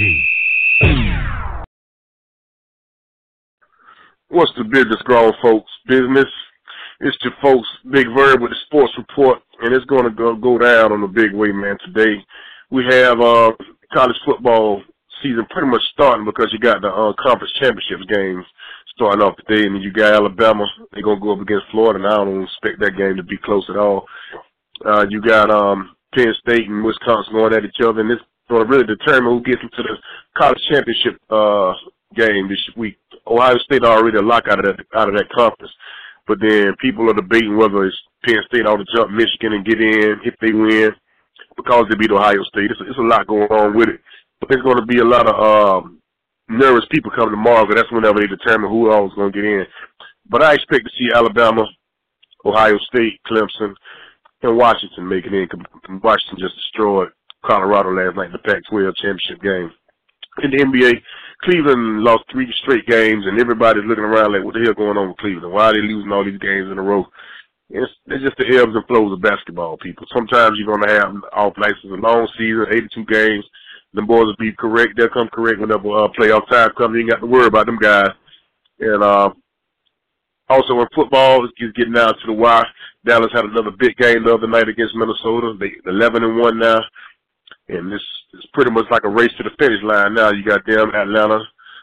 What's the business, grown folks? Business. It's your folks, Big Verb with the sports report, and it's going to go down on the big way, man. Today we have college football season pretty much starting because you got the conference championships games starting off today, and then you got Alabama. They're going to go up against Florida, and I don't expect that game to be close at all. You got Penn State and Wisconsin going at each other, and it's going to really determine who gets into the college championship game this week. Ohio State already a lock out of that conference, but then people are debating whether it's Penn State ought to jump Michigan and get in if they win because they beat Ohio State. It's a lot going on with it, but there's going to be a lot of nervous people coming tomorrow because that's whenever they determine who all is going to get in. But I expect to see Alabama, Ohio State, Clemson, and Washington make it in. Washington just destroyed Colorado last night in the Pac-12 championship game. In the NBA, Cleveland lost 3 straight games, and everybody's looking around like, what the hell going on with Cleveland? Why are they losing all these games in a row? It's just the ebbs and flows of basketball, people. Sometimes you're going to have off nights. It's a long season, 82 games. Them boys will be correct. They'll come correct whenever playoff time comes. You ain't got to worry about them guys. And also in football, it's getting down to the wire. Dallas had another big game the other night against Minnesota. They're 11-1 now. And this is pretty much like a race to the finish line now. You got them, Atlanta,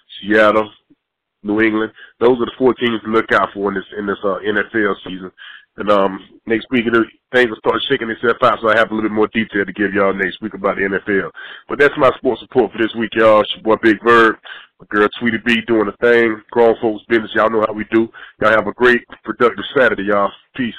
Seattle, New England. Those are the 4 teams to look out for in this NFL season. And next week, things will start shaking themselves out, so I have a little bit more detail to give y'all next week about the NFL. But that's my sports report for this week, y'all. It's your boy Big Verb, my girl Tweety B doing the thing, grown folks business. Y'all know how we do. Y'all have a great, productive Saturday, y'all. Peace.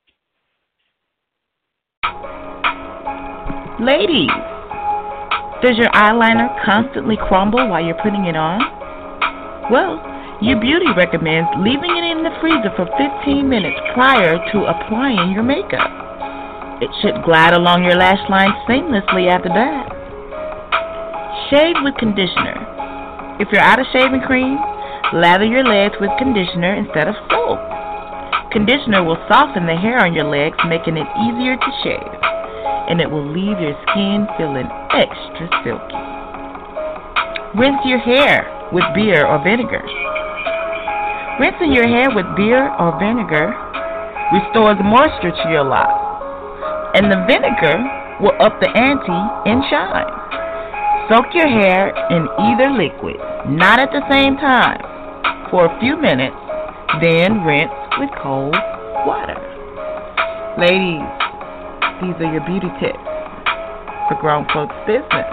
Ladies, does your eyeliner constantly crumble while you're putting it on? Well, U-Beauty recommends leaving it in the freezer for 15 minutes prior to applying your makeup. It should glide along your lash line seamlessly after that. Shave with conditioner. If you're out of shaving cream, lather your legs with conditioner instead of soap. Conditioner will soften the hair on your legs, making it easier to shave, and it will leave your skin feeling extra silky. Rinse your hair with beer or vinegar. Rinsing your hair with beer or vinegar restores moisture to your locks, and the vinegar will up the ante in shine. Soak your hair in either liquid, not at the same time, for a few minutes, then rinse with cold water. Ladies, these are your beauty tips for grown folks' business.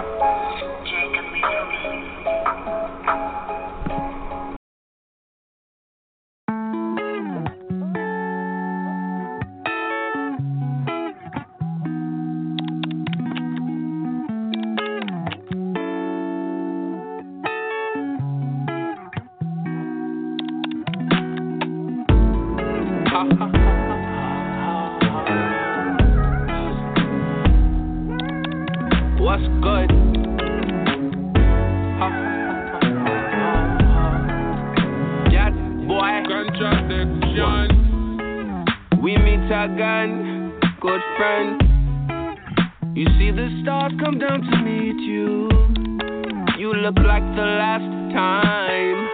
What's good? Cat boy, contradiction. We meet again, good friend. You see the stars come down to meet you. You look like the last time.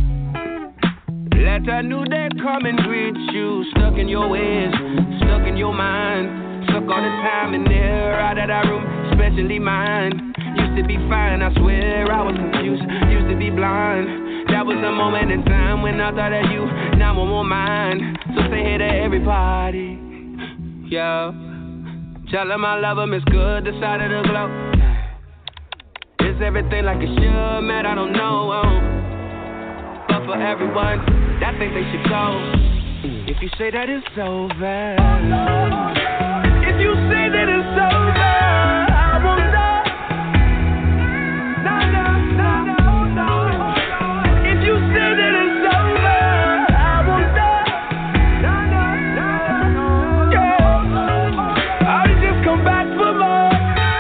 Let a new day come and greet you. Stuck in your ways, stuck in your mind. Stuck all the time in there, out of that room, especially mine. Used to be fine, I swear I was confused. Used to be blind. That was a moment in time when I thought of you. Now I'm on mine. So say hey to everybody. Yeah. Tell them I love them, it's good, the side of the globe. Is everything like it should, man, I don't know. But for everyone that thinks they should go, if you say that it's over, if you say that it's over, I won't know. No. If you say that it's over, I won't know. Yeah. I'll just come back for more.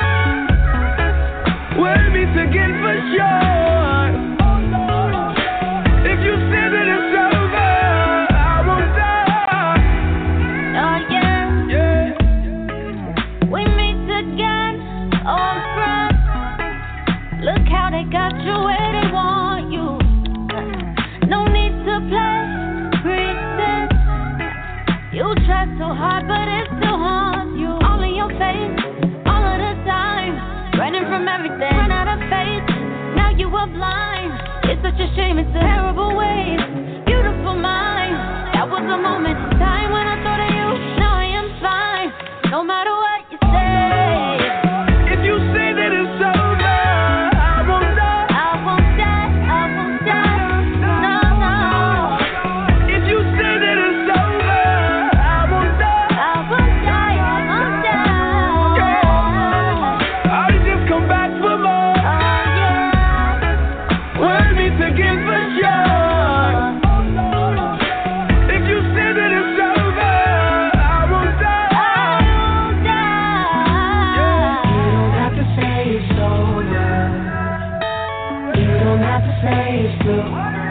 We'll meet again for sure. If you say that it's over, I won't die. Oh yeah. We meet again, old friends. Look how they got you where they want you. No need to play pretend. You try so hard, but it still haunts you. All in your face, all of the time. Running from everything, run out of faith. Now you are blind. It's such a shame, it's a terrible way. Beautiful mind. That was a moment in time when I thought of you. Now I am fine, no matter what you say. If you say that it's over, I won't die. I won't die, I won't die. No. If you say that it's over, I won't die. I won't die, I won't die. Yeah. I'll just come back for more. Oh yeah. We'll meet again for sure. If you say that it's over, I won't die. I won't die. You don't have to say it's over. You don't have to say it's through.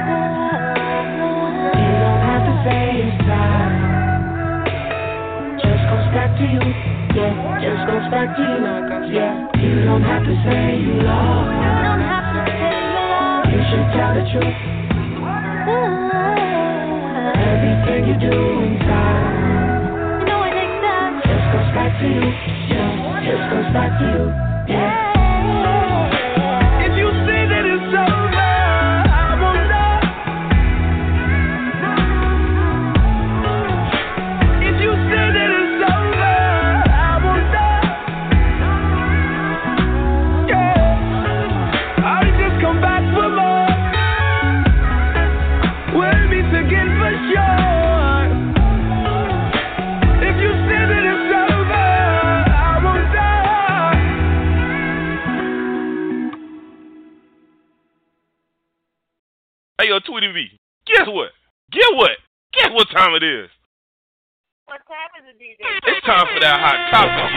You don't have to say it's time. Just goes back to you. Yeah, just goes back to you. Yeah, you don't have to say you love. You don't have to say you love. You should tell the truth. Everything you do in time. You know it makes sense. Just goes back to you. Yeah, just goes back to you. Yeah. If you say that it's over, I won't know. If you your Tweety V. Guess what? Guess what time it is? What time is it, DJ? It's time for that hot topic,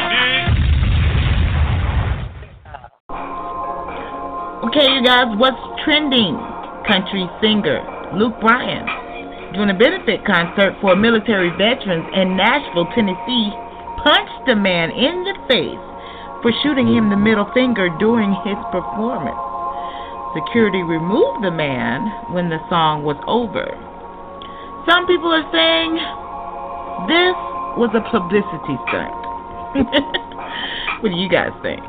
you dig? Okay, you guys, what's trending? Country singer Luke Bryan, during a benefit concert for military veterans in Nashville, Tennessee, punched a man in the face for shooting him the middle finger during his performance. Security removed the man when the song was over. Some people are saying this was a publicity stunt. What do you guys think?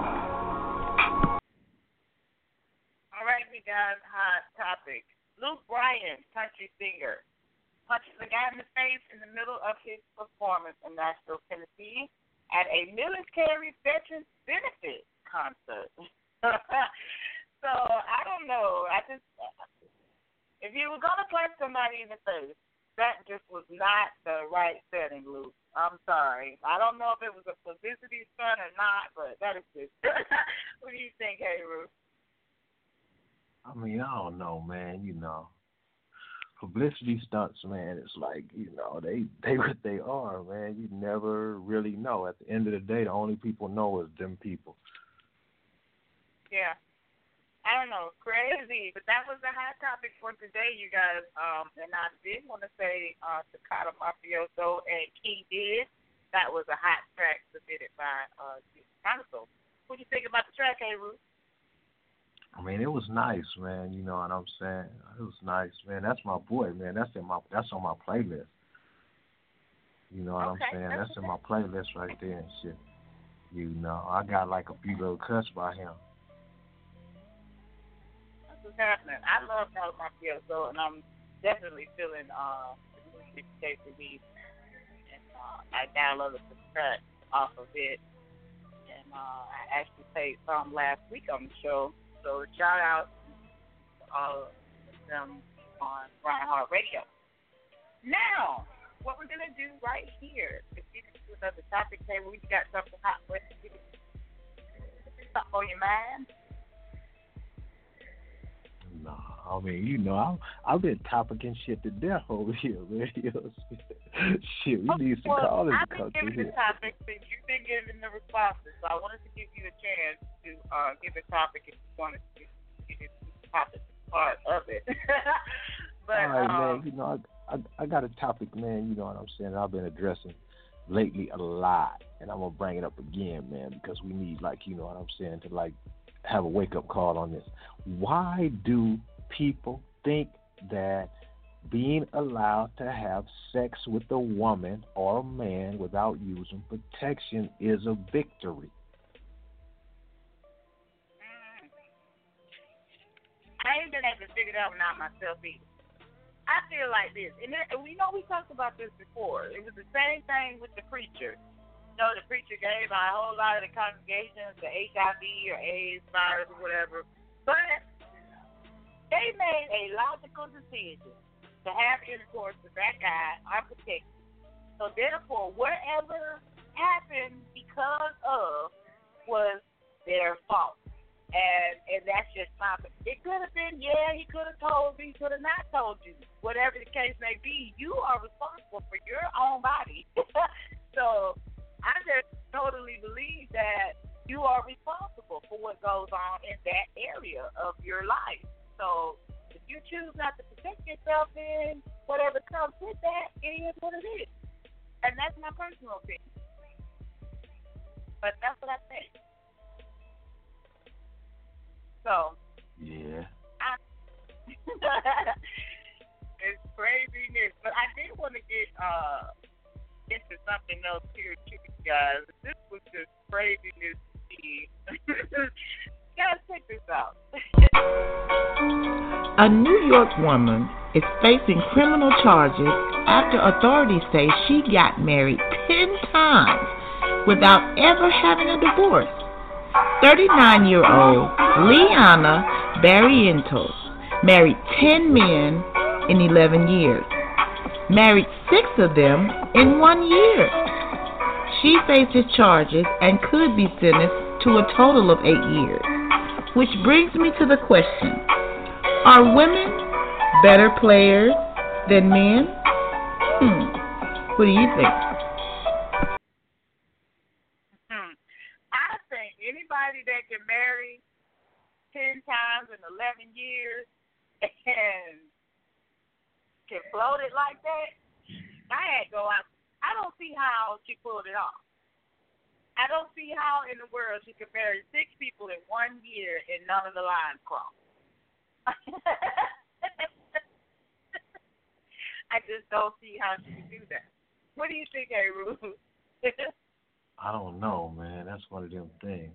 All right, we got hot topic. Luke Bryan, country singer, punches a guy in the face in the middle of his performance in Nashville, Tennessee, at a military veterans benefit concert. So, I don't know. If you were going to punch somebody in the face, that just was not the right setting, Luke. I'm sorry. I don't know if it was a publicity stunt or not, but that is just. What do you think, Hayru? I mean, I don't know, man. Publicity stunts, man, it's like, they what they are, man. You never really know. At the end of the day, the only people know is them people. Yeah. I don't know, crazy, but that was the hot topic for today, you guys. And I did want to say Takata Mafioso and King Diz, that was a hot track submitted by Chronicle. What do you think about the track, Hayru? I mean, it was nice, man. You know what I'm saying? It was nice, man. That's my boy, man. That's on my playlist. You know what I'm saying? That's in my playlist right there and shit. I got like a few little cuts by him. What's happening? I love Carlos Mafioso, and I'm definitely feeling the music tape release. And I downloaded the track off of it, and I actually played some last week on the show. So shout out to all of them on Brian Hart Radio. Now, what we're gonna do right here is get into another topic table. We got something hot for us to get something on your mind. Nah, I mean, I've been topicing shit to death over here, man. Shit, we need some callers to come through here. I've been giving the topics, and you've been giving the responses, so I wanted to give you a chance to give a topic if you wanted to get into the topic part of it. But, all right, man, I got a topic, man, you know what I'm saying, I've been addressing lately a lot, and I'm going to bring it up again, man, because we need, you know what I'm saying, to, have a wake-up call on this. Why do people think that being allowed to have sex with a woman or a man without using protection is a victory? I ain't been able to figure that one out myself either. I feel like this, and we talked about this before. It was the same thing with the preacher. The preacher gave a whole lot of the congregations the HIV or AIDS virus or whatever, but they made a logical decision to have intercourse with that guy unprotected. So therefore, whatever happened because of was their fault, and that's just not. It could have been, he could have told you, he could have not told you. Whatever the case may be, you are responsible for your own body. So I just totally believe that you are responsible for what goes on in that area of your life. So if you choose not to protect yourself, then whatever comes with that, it is what it is. And that's my personal opinion. But that's what I think. So. Yeah. It's craziness. But I did want to get into something else here too, guys. This was just craziness to see. Guys, check this out. A New York woman is facing criminal charges after authorities say she got married 10 times without ever having a divorce. 39-year-old Liana Barrientos married 10 men in 11 years. Married 6 of them in 1 year. She faces charges and could be sentenced to a total of 8 years. Which brings me to the question, are women better players than men? What do you think? I think anybody that can marry 10 times in 11 years and can float it like that, I had to go out. I don't see how she pulled it off. I don't see how in the world she could marry 6 people in 1 year and none of the lines crossed. I just don't see how she can do that. What do you think, Heru? I don't know, man. That's one of them things.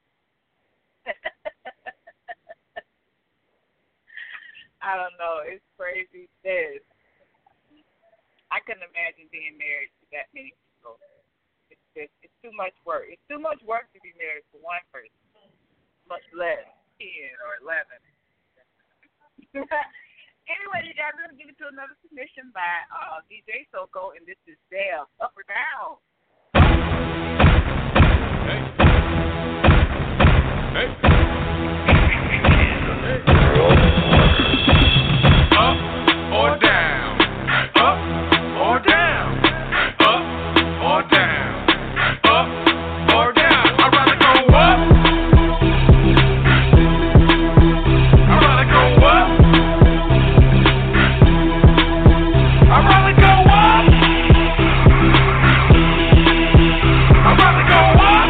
I don't know. It's crazy. I couldn't imagine being married to that many people. It's too much work. It's too much work to be married to one person, much less 10 or 11. Anyway, you guys, we're going to give it to another submission by DJ Soko, and this is Dale. Up or down? Hey. Up or down? Up or down? Up or down? Up or down? I'd rather go up. I'd rather go up. I'd rather go up. I'd rather go up.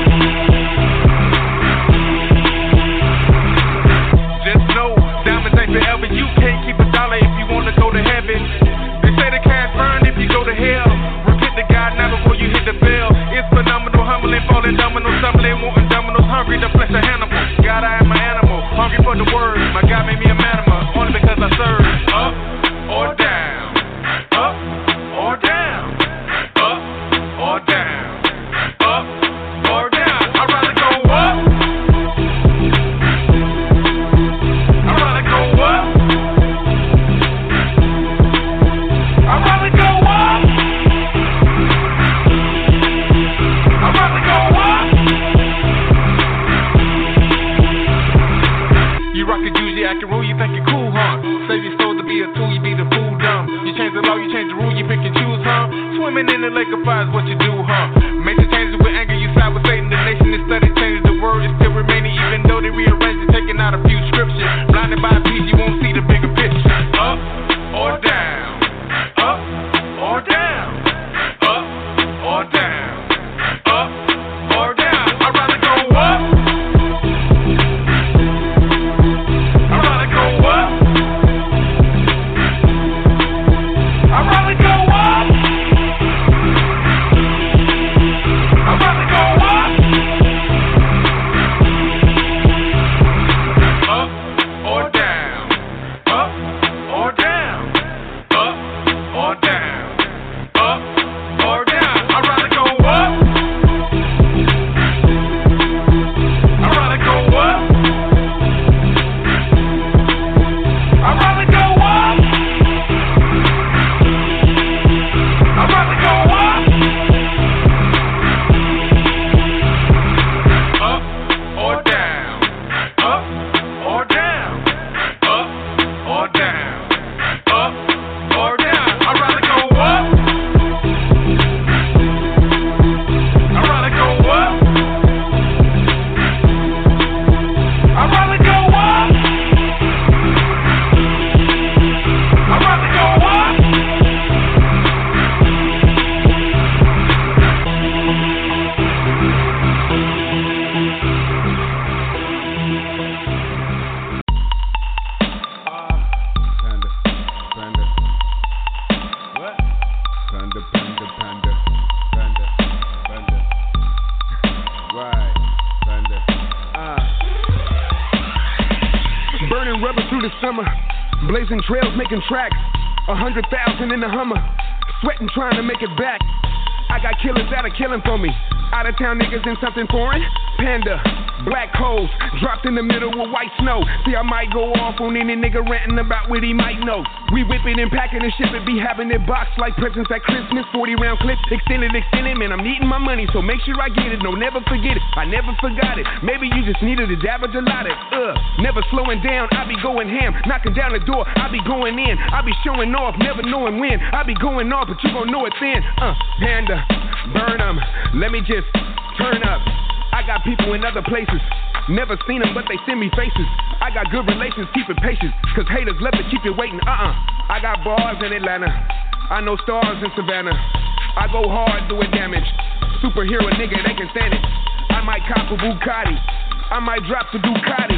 Just know, diamonds ain't forever. You can't keep a dollar if you wanna go to heaven. They say the cash burn if you go to hell. Repent to God now before you hit the bell. It's phenomenal, humbling, falling, dominoes, stumbling, wanting dominoes, hungry, the flesh of Hannibal. God, I am my animal, hungry for the word. My God made me a manimal, only because I serve. Up or down? Up or down? Up or down? Up or down? I'd rather go up. I'd rather go up. I'd rather go up. I'd rather go up. You rock a Juicy, I can rule, you think you're cool, huh? Say you're supposed to be a tool, you be the fool dumb. You change the law, you change the rule, you pick and choose, huh? Swimming in the lake of fire is what you do, huh? Make the changes with anger, you side with Satan. The nation is study, change the word, is still remaining, even though they rearranged it, taking out a few scriptures. Blinded by a piece, you won't see the bigger picture. Up or down? Up or down? Up or down? Up or down? I'd rather go up. I'd rather go up. I'd rather go up. I'd rather go up. Up or down? Up or down? Up or down? Up or down? I'd rather go up. I'd rather go up. I'd rather go up. I'd rather go up. Up or down? Up or down? Up or down? Up or down? I'd rather go up. I'd rather go up. I'd rather go up. I'd rather go up. Panda. What? Panda. Right, Panda. Burning rubber through the summer, blazing trails, making tracks. 100,000 in the Hummer, sweating trying to make it back. I got killers that are killing for me. Out of town niggas in something foreign. Panda, Black holes dropped in the middle of white snow. See, I might go off on any nigga ranting about what he might know. We whip it and pack it and ship it, be having it boxed like presents at Christmas. 40 round clip, extended, man. I'm needing my money, so make sure I get it. No, never forget it. I never forgot it. Maybe you just needed a dab of gelato. Never slowing down. I be going ham, knocking down the door. I be going in. I be showing off, never knowing when. I be going off, but you gon' know it then. Panda, burn 'em. Let me just turn up. I got people in other places. Never seen them, but they send me faces. I got good relations, keep it patient. Cause haters love to keep it waiting. I got bars in Atlanta. I know stars in Savannah. I go hard doing damage. Superhero nigga, they can stand it. I might cop a Bugatti. I might drop the Ducati.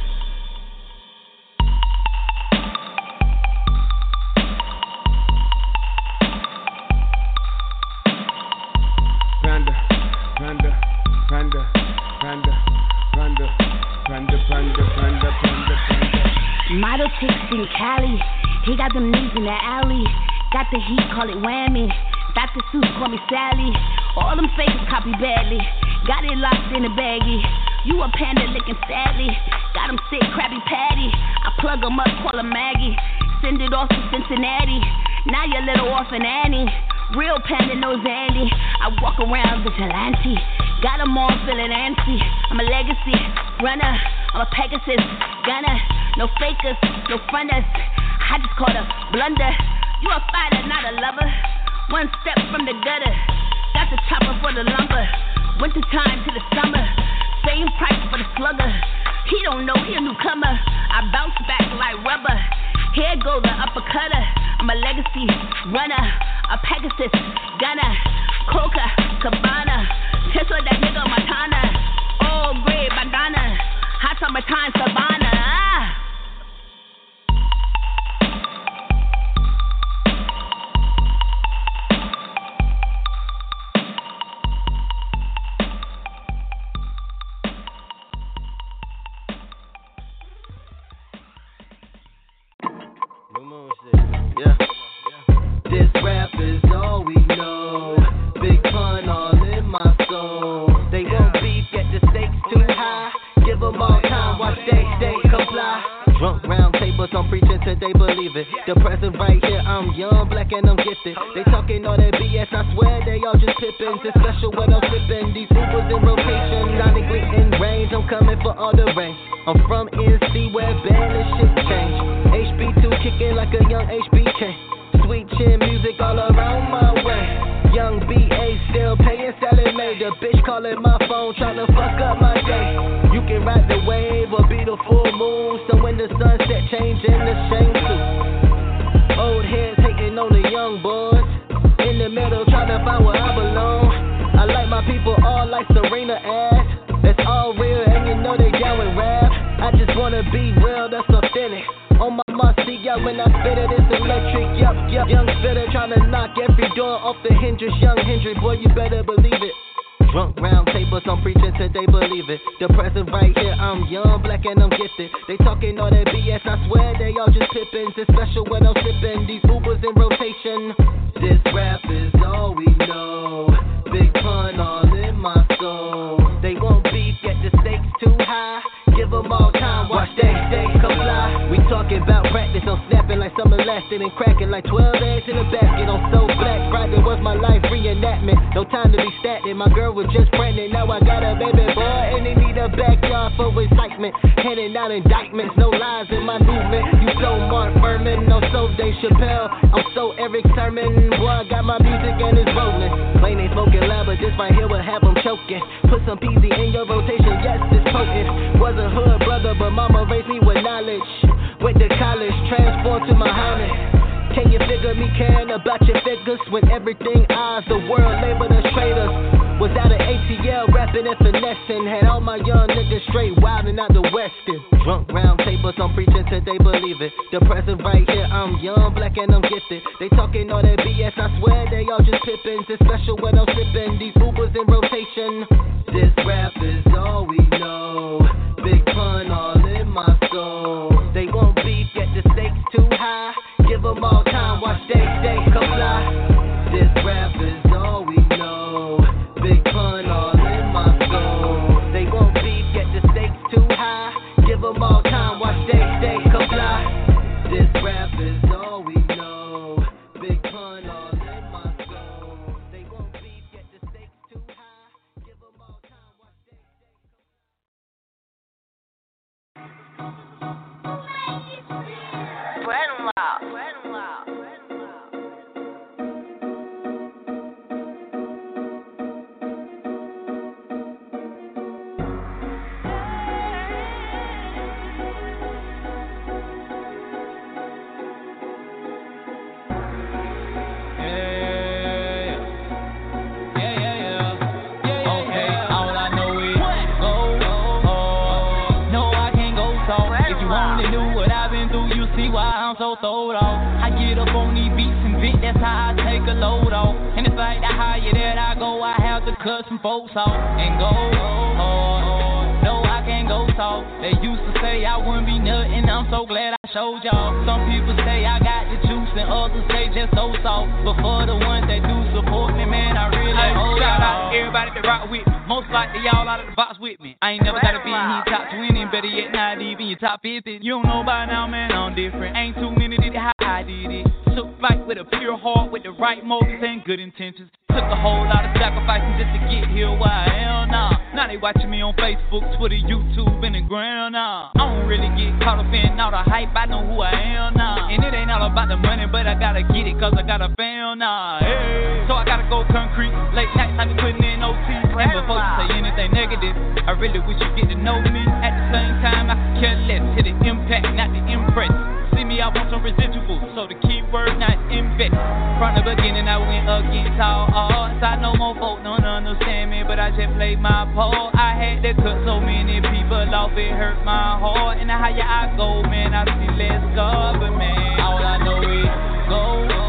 Model chicks in Cali, he got them knees in the alley. Got the heat, call it whammy. Dr. Seuss, call me Sally. All them fakers copy badly. Got it locked in a baggie. You a panda licking sadly. Got him sick, Krabby Patty. I plug him up, call him Maggie. Send it off to Cincinnati. Now you're little orphan Annie. Real panda knows Andy. I walk around vigilante. Got them all feeling antsy. I'm a legacy runner. I'm a Pegasus gunner. No fakers, no fronters. I just caught a blunder. You a fighter, not a lover. One step from the gutter. Got the chopper for the lumber. Winter time to the summer. Same price for the slugger. He don't know he a newcomer. I bounce back like rubber. Here go the uppercutter. I'm a legacy runner. A Pegasus gunner. Coca Cabana. Tesla that nigga Montana. All gray bandana. Hot summertime Savannah. This rap is all we know. Big pun all in my soul. They won't beef, get the stakes too high. Give them all time, watch they comply. Drunk round tables, I'm preaching till they believe it. The present right here, I'm young, black, and I'm gifted. They talking all that BS, I swear they all just pippins. It's special when I'm sipping. These Ubers in rotation, sonically in range. I'm coming for all the range. I'm from NC where bad and shit change. HB2 kicking like a young HBK. Sweet chin music all around my way. Young BA still paying Sally Mae. The bitch calling my phone trying to fuck up my day. You can ride the wave or be the full moon. So when the sunset changing the shame too. Old heads hating on the young boys. In the middle trying to find where I belong. I like my people all like Serena ass. That's all real and you know they down with rap. I just wanna be real, that's authentic. On my see ya when I spit it, it's electric. Yup. Young spitter tryna knock every door off the hinges. Young Hendrix, boy, you better believe it. Drunk round tables, I'm preaching till they believe it. The present right here, I'm young, black, and I'm gifted. They talking all that BS, I swear they all just pippins. It's special when I'm sipping. These Ubers in rotation. This rap is all we know. Big pun all in my soul. They won't beef, get the stakes too high. Give them all time, watch they comply. We talking about practice, I'm snapping like some elastic and cracking like 12 eggs in a basket. I'm so black, Friday was my life reenactment. No time to be static, my girl was just pregnant. Now I got a baby boy and they need a backyard for excitement. Handing out indictments, no lies in my movement. You so Mark Furman, no so Dave Chappelle. I'm so Eric Sermon, boy I got my music and it's rolling. Plain ain't smoking loud, but this right here will have them choking. Put some PZ in your rotation, yes it's potent. Wasn't hood brother, but mama raised me with knowledge. Went to college, transformed to Muhammad. Can you figure me caring about your figures when everything eyes the world labeled us traitors? Was out of ATL rapping and finessing. Had all my young niggas straight wildin' out the western. Drunk round tables, I'm preaching till they believe it. The present right here, I'm young, black, and I'm gifted. They talking all that BS, I swear they all just pippins. It's special when I'm sipping. These Ubers in rotation. This rap is all we know. Big pun all in my soul. They won't beef, get the stakes too high. Give them all time, watch they comply. This rap is all we know. Big pun all in my soul. They won't beef, get the I'm so throwed off. I get up on these beats and vent, that's how I take a load off. And it's like the higher that I go, I have to cut some folks off and go hard. No, I can't go soft. They used to say I wouldn't be nothing, I'm so glad I showed y'all. Some people say I got the juice and others say just so soft. But for the ones that do support me, man, I really hold y'all. Shout out to everybody that rock with me. Most likely y'all out of the box with me. I ain't never gotta be in your top 20, better yet not even your top 50. You don't know by now, man, I'm different. Ain't too many did it how I did it. Took flight with a pure heart, with the right motives and good intentions. Took a whole lot of sacrifices just to get here where I am now. Now they watching me on Facebook, Twitter, YouTube, and the ground now. I don't really get caught up in all the hype, I know who I am now. And it ain't all about the money, but I gotta get it cause I got a fan now. Hey. So I gotta go concrete, late nights I be putting in OT. And before you say anything negative, I really wish you get to know me. At the same time, I could care less to the impact, not the impress. See me, I want some residuals, so the key word not invest. From the beginning, I went against all odds. I know more folks don't understand me, but I just played my part. I had to cut so many people off, it hurt my heart. And the higher I go, man, I see less God, but man, all I know is go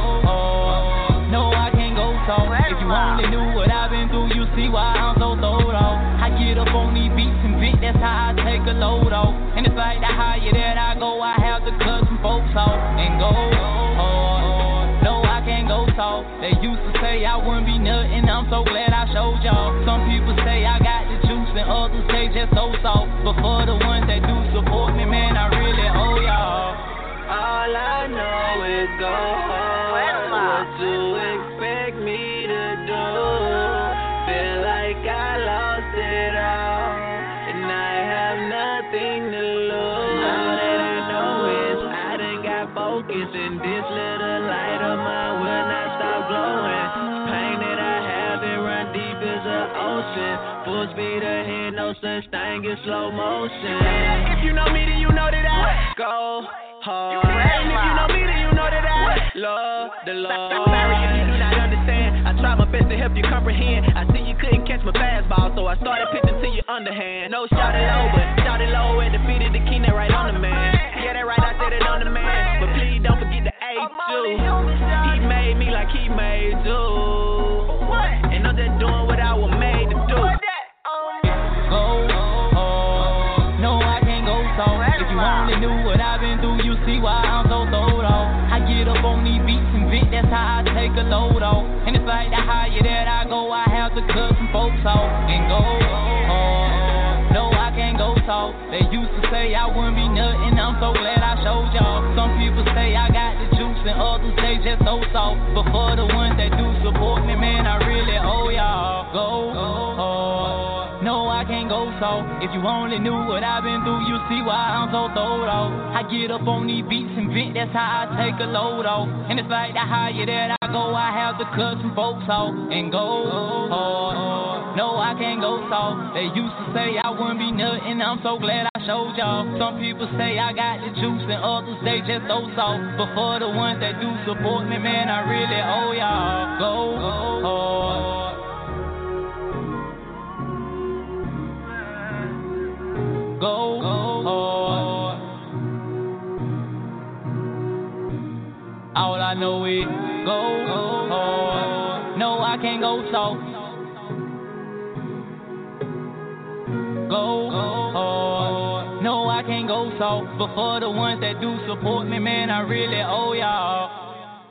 hard. No, I can't go soft. If you only knew what I've been through, you see why I'm so throwed off. I get up on these beats and vent, that's how I take a load off. And it's like the higher that I go, I have to cut some folks off and go hard. No, I can't go soft. They used to say I wouldn't be nothing, I'm so glad I showed y'all. Some people say I got the juice and others say just so soft. But for the ones that do support me, man, I really owe y'all. All I know is go hard. What you expect me to do? Feel like I lost it all, and I have nothing to lose. All that I know is I done got focus, and this little light of mine will not stop glowing. Pain that I have, it run deep as an ocean. Full speed ahead, no such thing as slow motion. If you know me, then you know that I go hard. And if you know me, then you know that I love the Lord. Sorry if you do not understand. I try my best to help you comprehend. I see you couldn't catch my fastball, so I started pitching to your underhand. No shot it low, but shot it low and defeated the king that right on the man. Yeah, that right, I said it on the man. But please don't forget the A2. He made me like he made you. And I'm just doing what I was made to do. Go hard. No, I can't go soft. If you only knew what I've been through, you see why I'm so throwed off. I get up on these beats and vent, that's how I take a load off. And it's like the higher that I go, I have to cut some folks off and go hard. No, I can't go soft. They used to say I wouldn't be nothing, I'm so glad I showed y'all. Some people say I got the juice and others say just so soft. But for the ones that do support me, man, I really owe y'all. Go hard. No, I can't go soft. If you only knew what I've been through, you see why I'm so throwed off. I get up on these beats and vent, that's how I take a load off. And it's like the higher that I go, I have to cut some folks off and go hard. No, I can't go soft. They used to say I wouldn't be nothing, I'm so glad I showed y'all. Some people say I got the juice and others they just so soft. But for the ones that do support me, man, I really owe y'all. Go hard. Go hard. All I know is go hard. No, I can't go soft. Go hard. No, I can't go soft. But for the ones that do support me, man, I really owe y'all.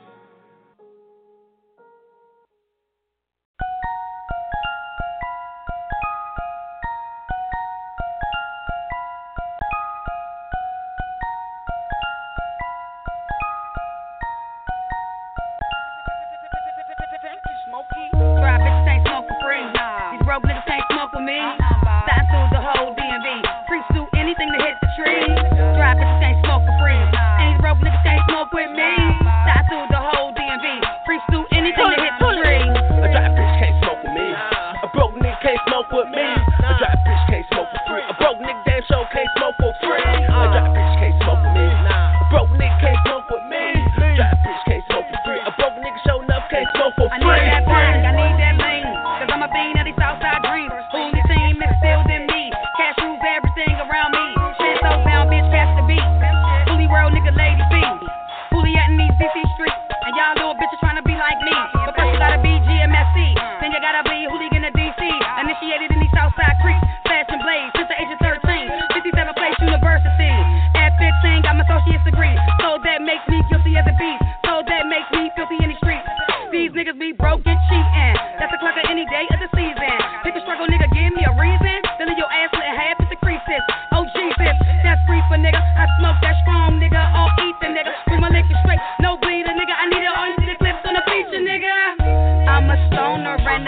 Dry bitches ain't smoke for free. These broke niggas can't smoke with me. Sign through the whole DMV. Free suit anything to hit the tree. Dry bitches ain't smoke for free. And these broke niggas can't smoke with me. Sign through the whole DMV. Free suit anything to hit the tree. A dry bitch can't smoke with me. A broke nigga can't smoke with me. A dry bitch can't smoke for free. A broke nigga damn show can't smoke for free. A dry bitch can't smoke with me. A broke nigga can't smoke with me. A dry bitch can't smoke for free. A broke nigga show enough can't smoke for free. I need that thing, I need that lane. Cause I'm a bean of these Southside dreamers. Who you team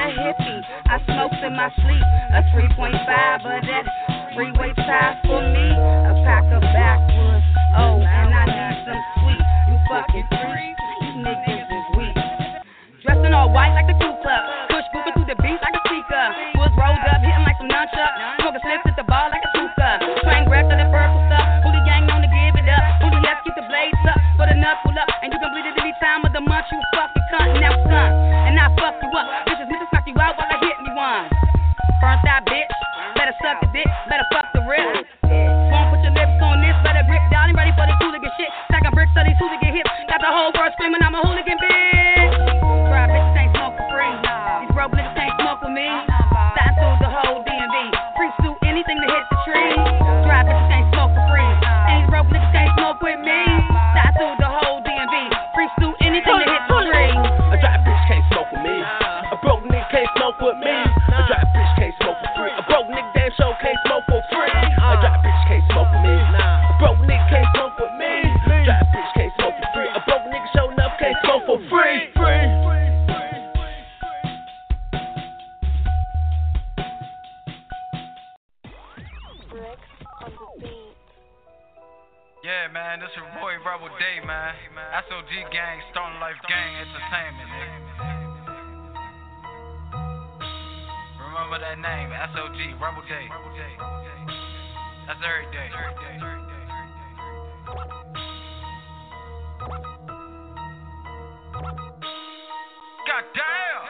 hippie. I smokes in my sleep, a 3.5, but that freeway tie for me. A pack of backwoods, oh, and I need some sweet. You fucking freaks, you niggas is weak. Dressing all white like the Ku Klux, push moving through the beats like a speaker. Woods rolled up, hitting like some nunchucks. Smoking slips at the bar like a hookah. Twang breath of the purple stuff. Bully gang known to give it up. Bully left, keep the blades up. For the nuts pull up, and you can bleed it any time of the month. You fucking cunt, now skunk, and I fuck you up. Bitches need to knock you out while I hit me one. Burnt out bitch, better suck the dick, better fuck the rip. Won't put your lips on this, better grip. Y'all ain't ready for this hooligan shit. Stacking bricks so these hooligan hits. Got the whole world screaming I'm a hooligan bitch. Dry bitches ain't smoke for free. These broke niggas can't smoke with me. Sign through the whole DMV. Free suit anything to hit the tree. Dry bitches can't smoke for free. And these broke niggas can't smoke with me. Sign through the whole DMV. Free suit anything to hit the tree. A dry bitch can't smoke with me. A broke nigga can't smoke with me. A dry bitch can't smoke for free. A broke nigga damn show can't smoke for free. A dry bitch can't smoke with me. A broke nigga can't smoke with me. A dry bitch can't smoke for free. A broke nigga show enough can't smoke for free. Yeah, man, this your boy Rebel Day, man. SOG Gang, Stone Life Gang Entertainment, nigga. Remember that name, SOG, Rebel Day. That's every day. God damn!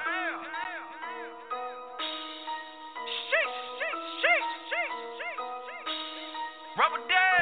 Rebel Day!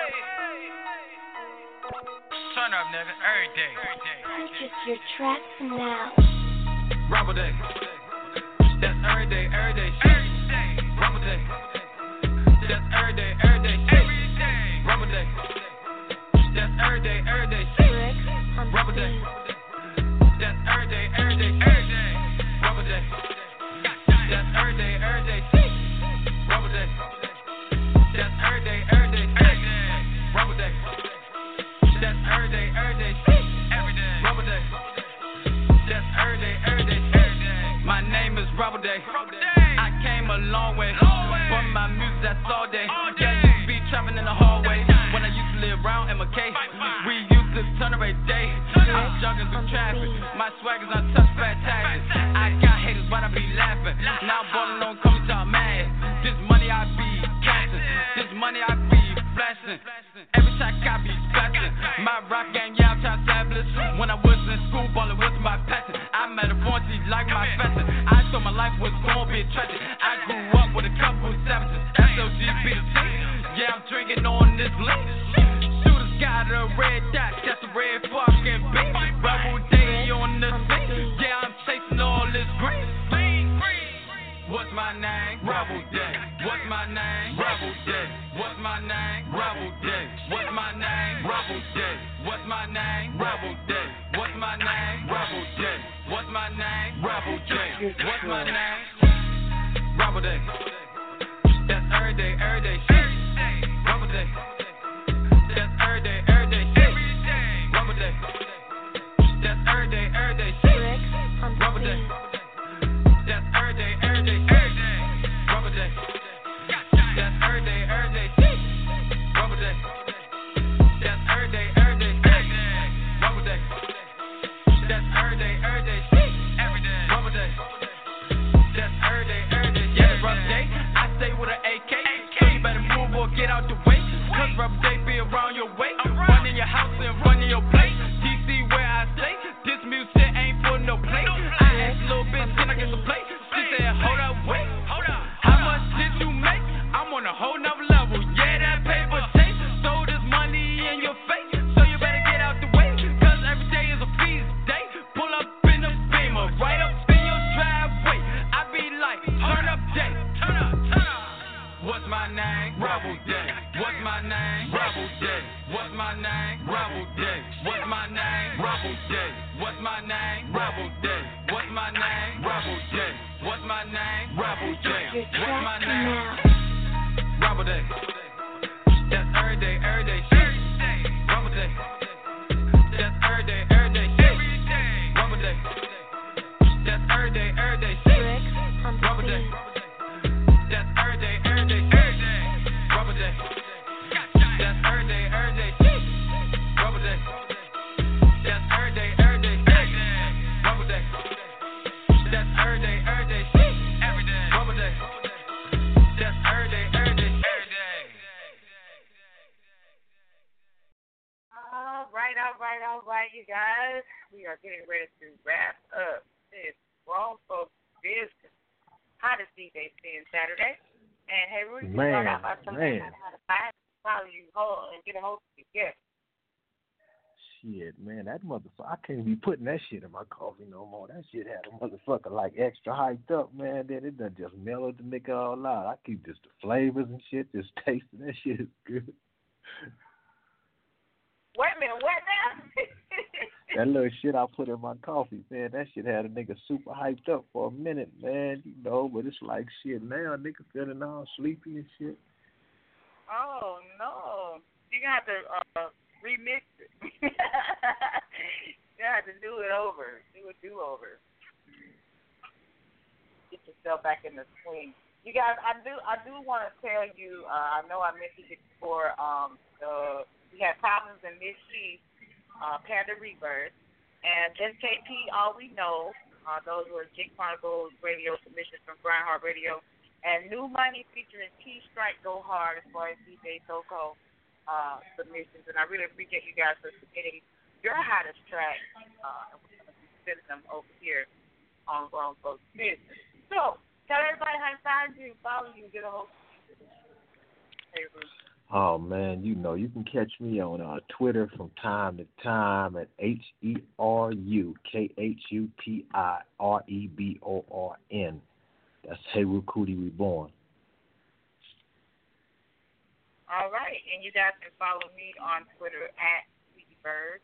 Turn up, nigga, every day. Purchase your tracks now. Rebel Day. That's every day shit. Rebel Day. That's every day shit. Rebel Day. That's every day shit. Rebel Day. That's every day shit. Rebel Day. That's every day shit. Rebel Day. That's every day shit. Rebel Day. That's every day shit. Rebel Day. That's every day shit. My name is Rebel Day. I came a long way. From my music, that's all day. Yeah, used to be trapping in the hallway. When I used to live around McK, we used to turn every day. I'm jogging through traffic. My swag is untouched, fantastic. I got haters, but I be laughing. Now I'm balling on coming to a man. This money I be cashing. This money I be flashing. Every track I be splashing. My rock gang, yeah, I'm trying to establish. When I was in school, ballin' was my passion. I met a fortune like my fashion. I thought my life was gonna be tragic. I grew up with a couple of savages. SOG be the team. Yeah, I'm drinking on this link. Shooters got a red dot, that's a red fucking beat. Rebel Day on the scene. Yeah, I'm chasing all this green. What's my name? Rebel Day. What's my name? Rebel Day. What's my name? Rebel Day. What's my name? Rebel Day. What's my name? Rebel Day. What's my name? Rebel Day. What's my name? Rebel Day. What's my name? Rebel Day. That's every day shit. Rebel Day. That's every day shit. Rebel Day. That's every day shit. Rebel Day. That's every day shit. Rebel Day. That's every day shit. Rebel Day. That's every day shit. Rebel Day. That's every day shit. Rebel Day. That's every day. Yeah, Rebel Day. I stay with an AK, so you better move or get out the way. Cause Rebel Day be around your way. Run in your house and run in your place. DC where I stay. This music ain't for no play. I asked a little bitch, can I get some play? She said, hold up, wait. How much did you make? I'm on a whole nother level. Yeah, that paper tape. Throw this money in your face. So you better get out the way. Cause every day is a feast day. Pull up in the Beamer, right up in your driveway. I be like, turn up day. What's my name? Rebel Day. What's my name? Rebel Day. What's my name? Rebel Day. What's my name? Rebel Day. What's my name? Rebel Day. What's my name? Rebel Day. What's my name? Rebel Day. What's my name? Rebel Day. That's every day shit. Rebel Day. That's every day shit. Rebel Day. That's every day shit. we are getting ready to wrap up this Grown Folks Business Hottest DJ Spin Saturday. And hey, Rudy, start out by telling us how to follow you and get a hold of you. Yes. Shit, man, that motherfucker, I can't be putting that shit in my coffee no more. That shit had a motherfucker like extra hyped up, man. Then it done just mellowed the nigga all out. I keep just the flavors and shit, just tasting that shit is good. Wait a minute, what now? That little shit I put in my coffee, man, that shit had a nigga super hyped up for a minute, man, you know, but it's like shit now, a nigga feeling all sleepy and shit. Oh, no. You're going to have to remix it. You have to do it over. Do a do-over. Get yourself back in the swing. You guys, I do want to tell you, I know I mentioned it before, we had problems in Miss Chief, Panda Rebirth, and SKP, All We Know, those were Jig Chronicles radio submissions from Grindheart Radio, and New Money featuring Key Strike Go Hard as far as DJ Soko submissions, and I really appreciate you guys for submitting your hottest track, and we're going to be sending them over here on Grown Folks Business. So, tell everybody how to find you, follow you, get a hold of you. Hey, Bruce. Oh, man, you know, you can catch me on Twitter from time to time at HeruKudiReborn. That's Heru Kuti Reborn. All right, and you guys can follow me on Twitter at ByrdByrd,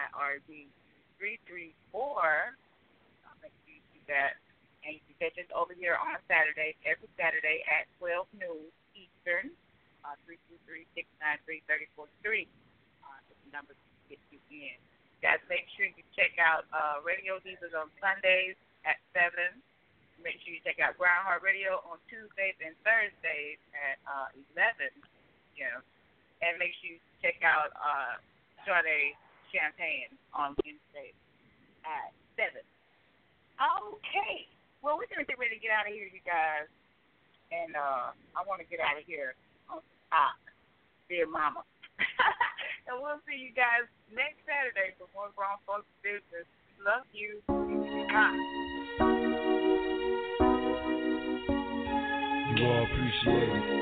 BYRD334. Make sure you do that. And you can catch us over here on Saturday, every Saturday at 12 noon Eastern. 323-693-3043 is the number to get you in. Guys, make sure you check out Radio Divas on Sundays at 7. Make sure you check out Grindheart Radio on Tuesdays and Thursdays at 11. Yeah. And make sure you check out Sade Champagne on Wednesdays at 7. Okay. Well, we're going to get ready to get out of here, you guys. And I want to get out of here on top, dear mama. And we'll see you guys next Saturday for more Grown Folks Business. Love you. Bye. You all appreciate it.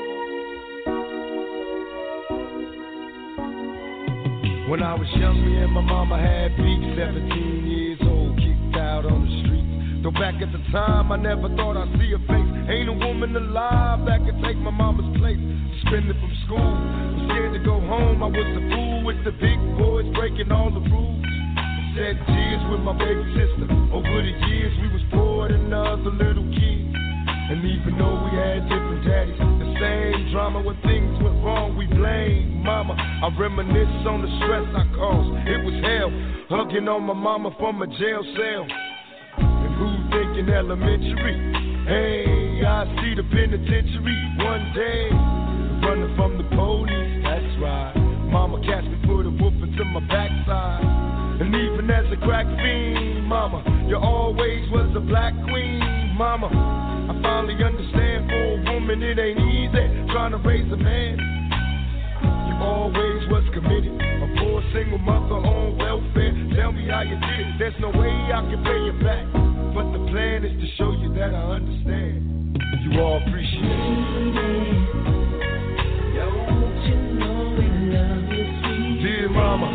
When I was young, me and my mama had beef, 17 years old, kicked out on the street. Though back at the time, I never thought I'd see her face. Ain't a woman alive that could take my mama's place. Suspended from school, was scared to go home. I was a fool with the big boys breaking all the rules. Shed tears with my baby sister. Over the years, we was poor than other little kids. And even though we had different daddies, the same drama when things went wrong, we blame mama. I reminisce on the stress I caused. It was hell, hugging on my mama from a jail cell. Who thinking elementary? Hey, I see the penitentiary one day. Running from the police, that's right. Mama catch me, put a whooping to my backside. And even as a crack fiend, mama, you always was a black queen, mama. I finally understand for a woman it ain't easy trying to raise a man. You always was committed, a poor single mother on welfare. Tell me how you did it, there's no way I can pay you back. But the plan is to show you that I understand. You all appreciate it. Don't you know we love you, sweet dear mama.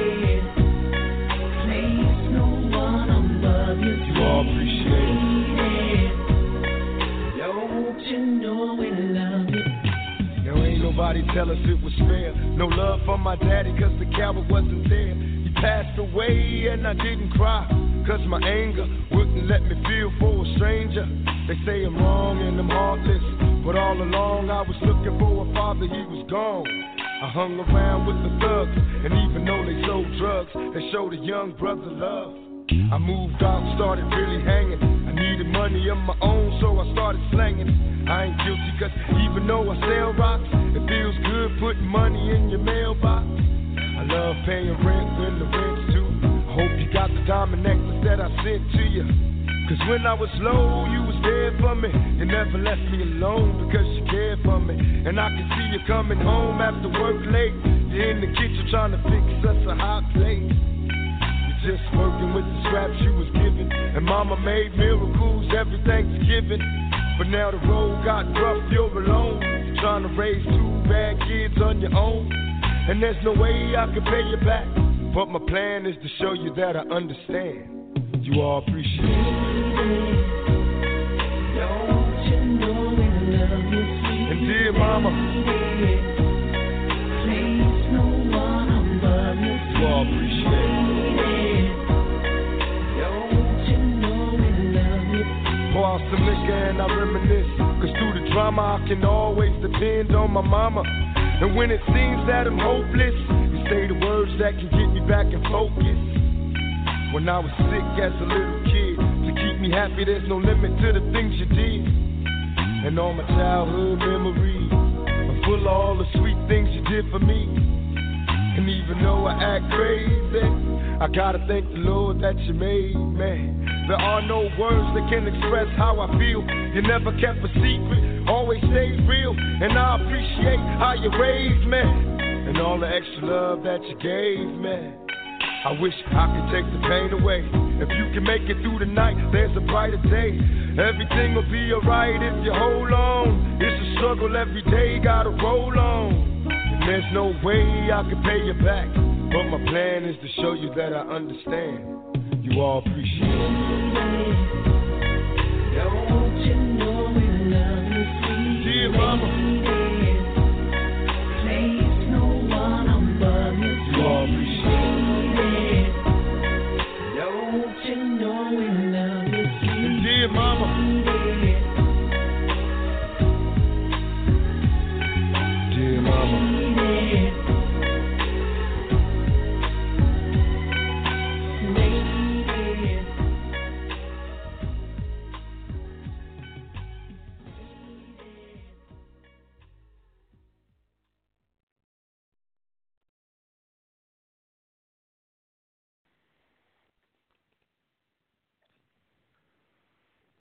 Place no one above you. You all appreciate it. Don't you know we love you. Now ain't nobody tell us it was fair. No love for my daddy cause the coward wasn't there. He passed away and I didn't cry. Cause my anger wouldn't let me feel for a stranger. They say I'm wrong and I'm heartless, but all along I was looking for a father, he was gone. I hung around with the thugs, and even though they sold drugs, they showed a young brother love. I moved out, started really hanging. I needed money of my own, so I started slanging. I ain't guilty cause even though I sell rocks, it feels good putting money in your mailbox. I love paying rent when the rent's due. Hope you got the diamond necklace that I sent to you. Cause when I was low, you was there for me. You never left me alone because you cared for me. And I can see you coming home after work late. You're in the kitchen trying to fix us a hot plate. You just working with the scraps she was given. And mama made miracles every Thanksgiving. But now the road got rough, you're alone. You're trying to raise 2 bad kids on your own. And there's no way I can pay you back. But my plan is to show you that I understand. You all appreciate it. Don't you know we love you, sweet. And dear mama, please no one above you, sweet. You all appreciate it. Don't you know we love you. Pour out some liquor and I reminisce. Cause through the drama I can always depend on my mama. And when it seems that I'm hopeless, you say the words that can get me back in focus. When I was sick as a little kid, to keep me happy there's no limit to the things you did. And all my childhood memories are full of all the sweet things you did for me. And even though I act crazy, I gotta thank the Lord that you made me. There are no words that can express how I feel. You never kept a secret, always stayed real. And I appreciate how you raised me, and all the extra love that you gave me. I wish I could take the pain away. If you can make it through the night, there's a brighter day. Everything will be alright if you hold on. It's a struggle every day, gotta roll on. And there's no way I can pay you back, but my plan is to show you that I understand. You all appreciate it.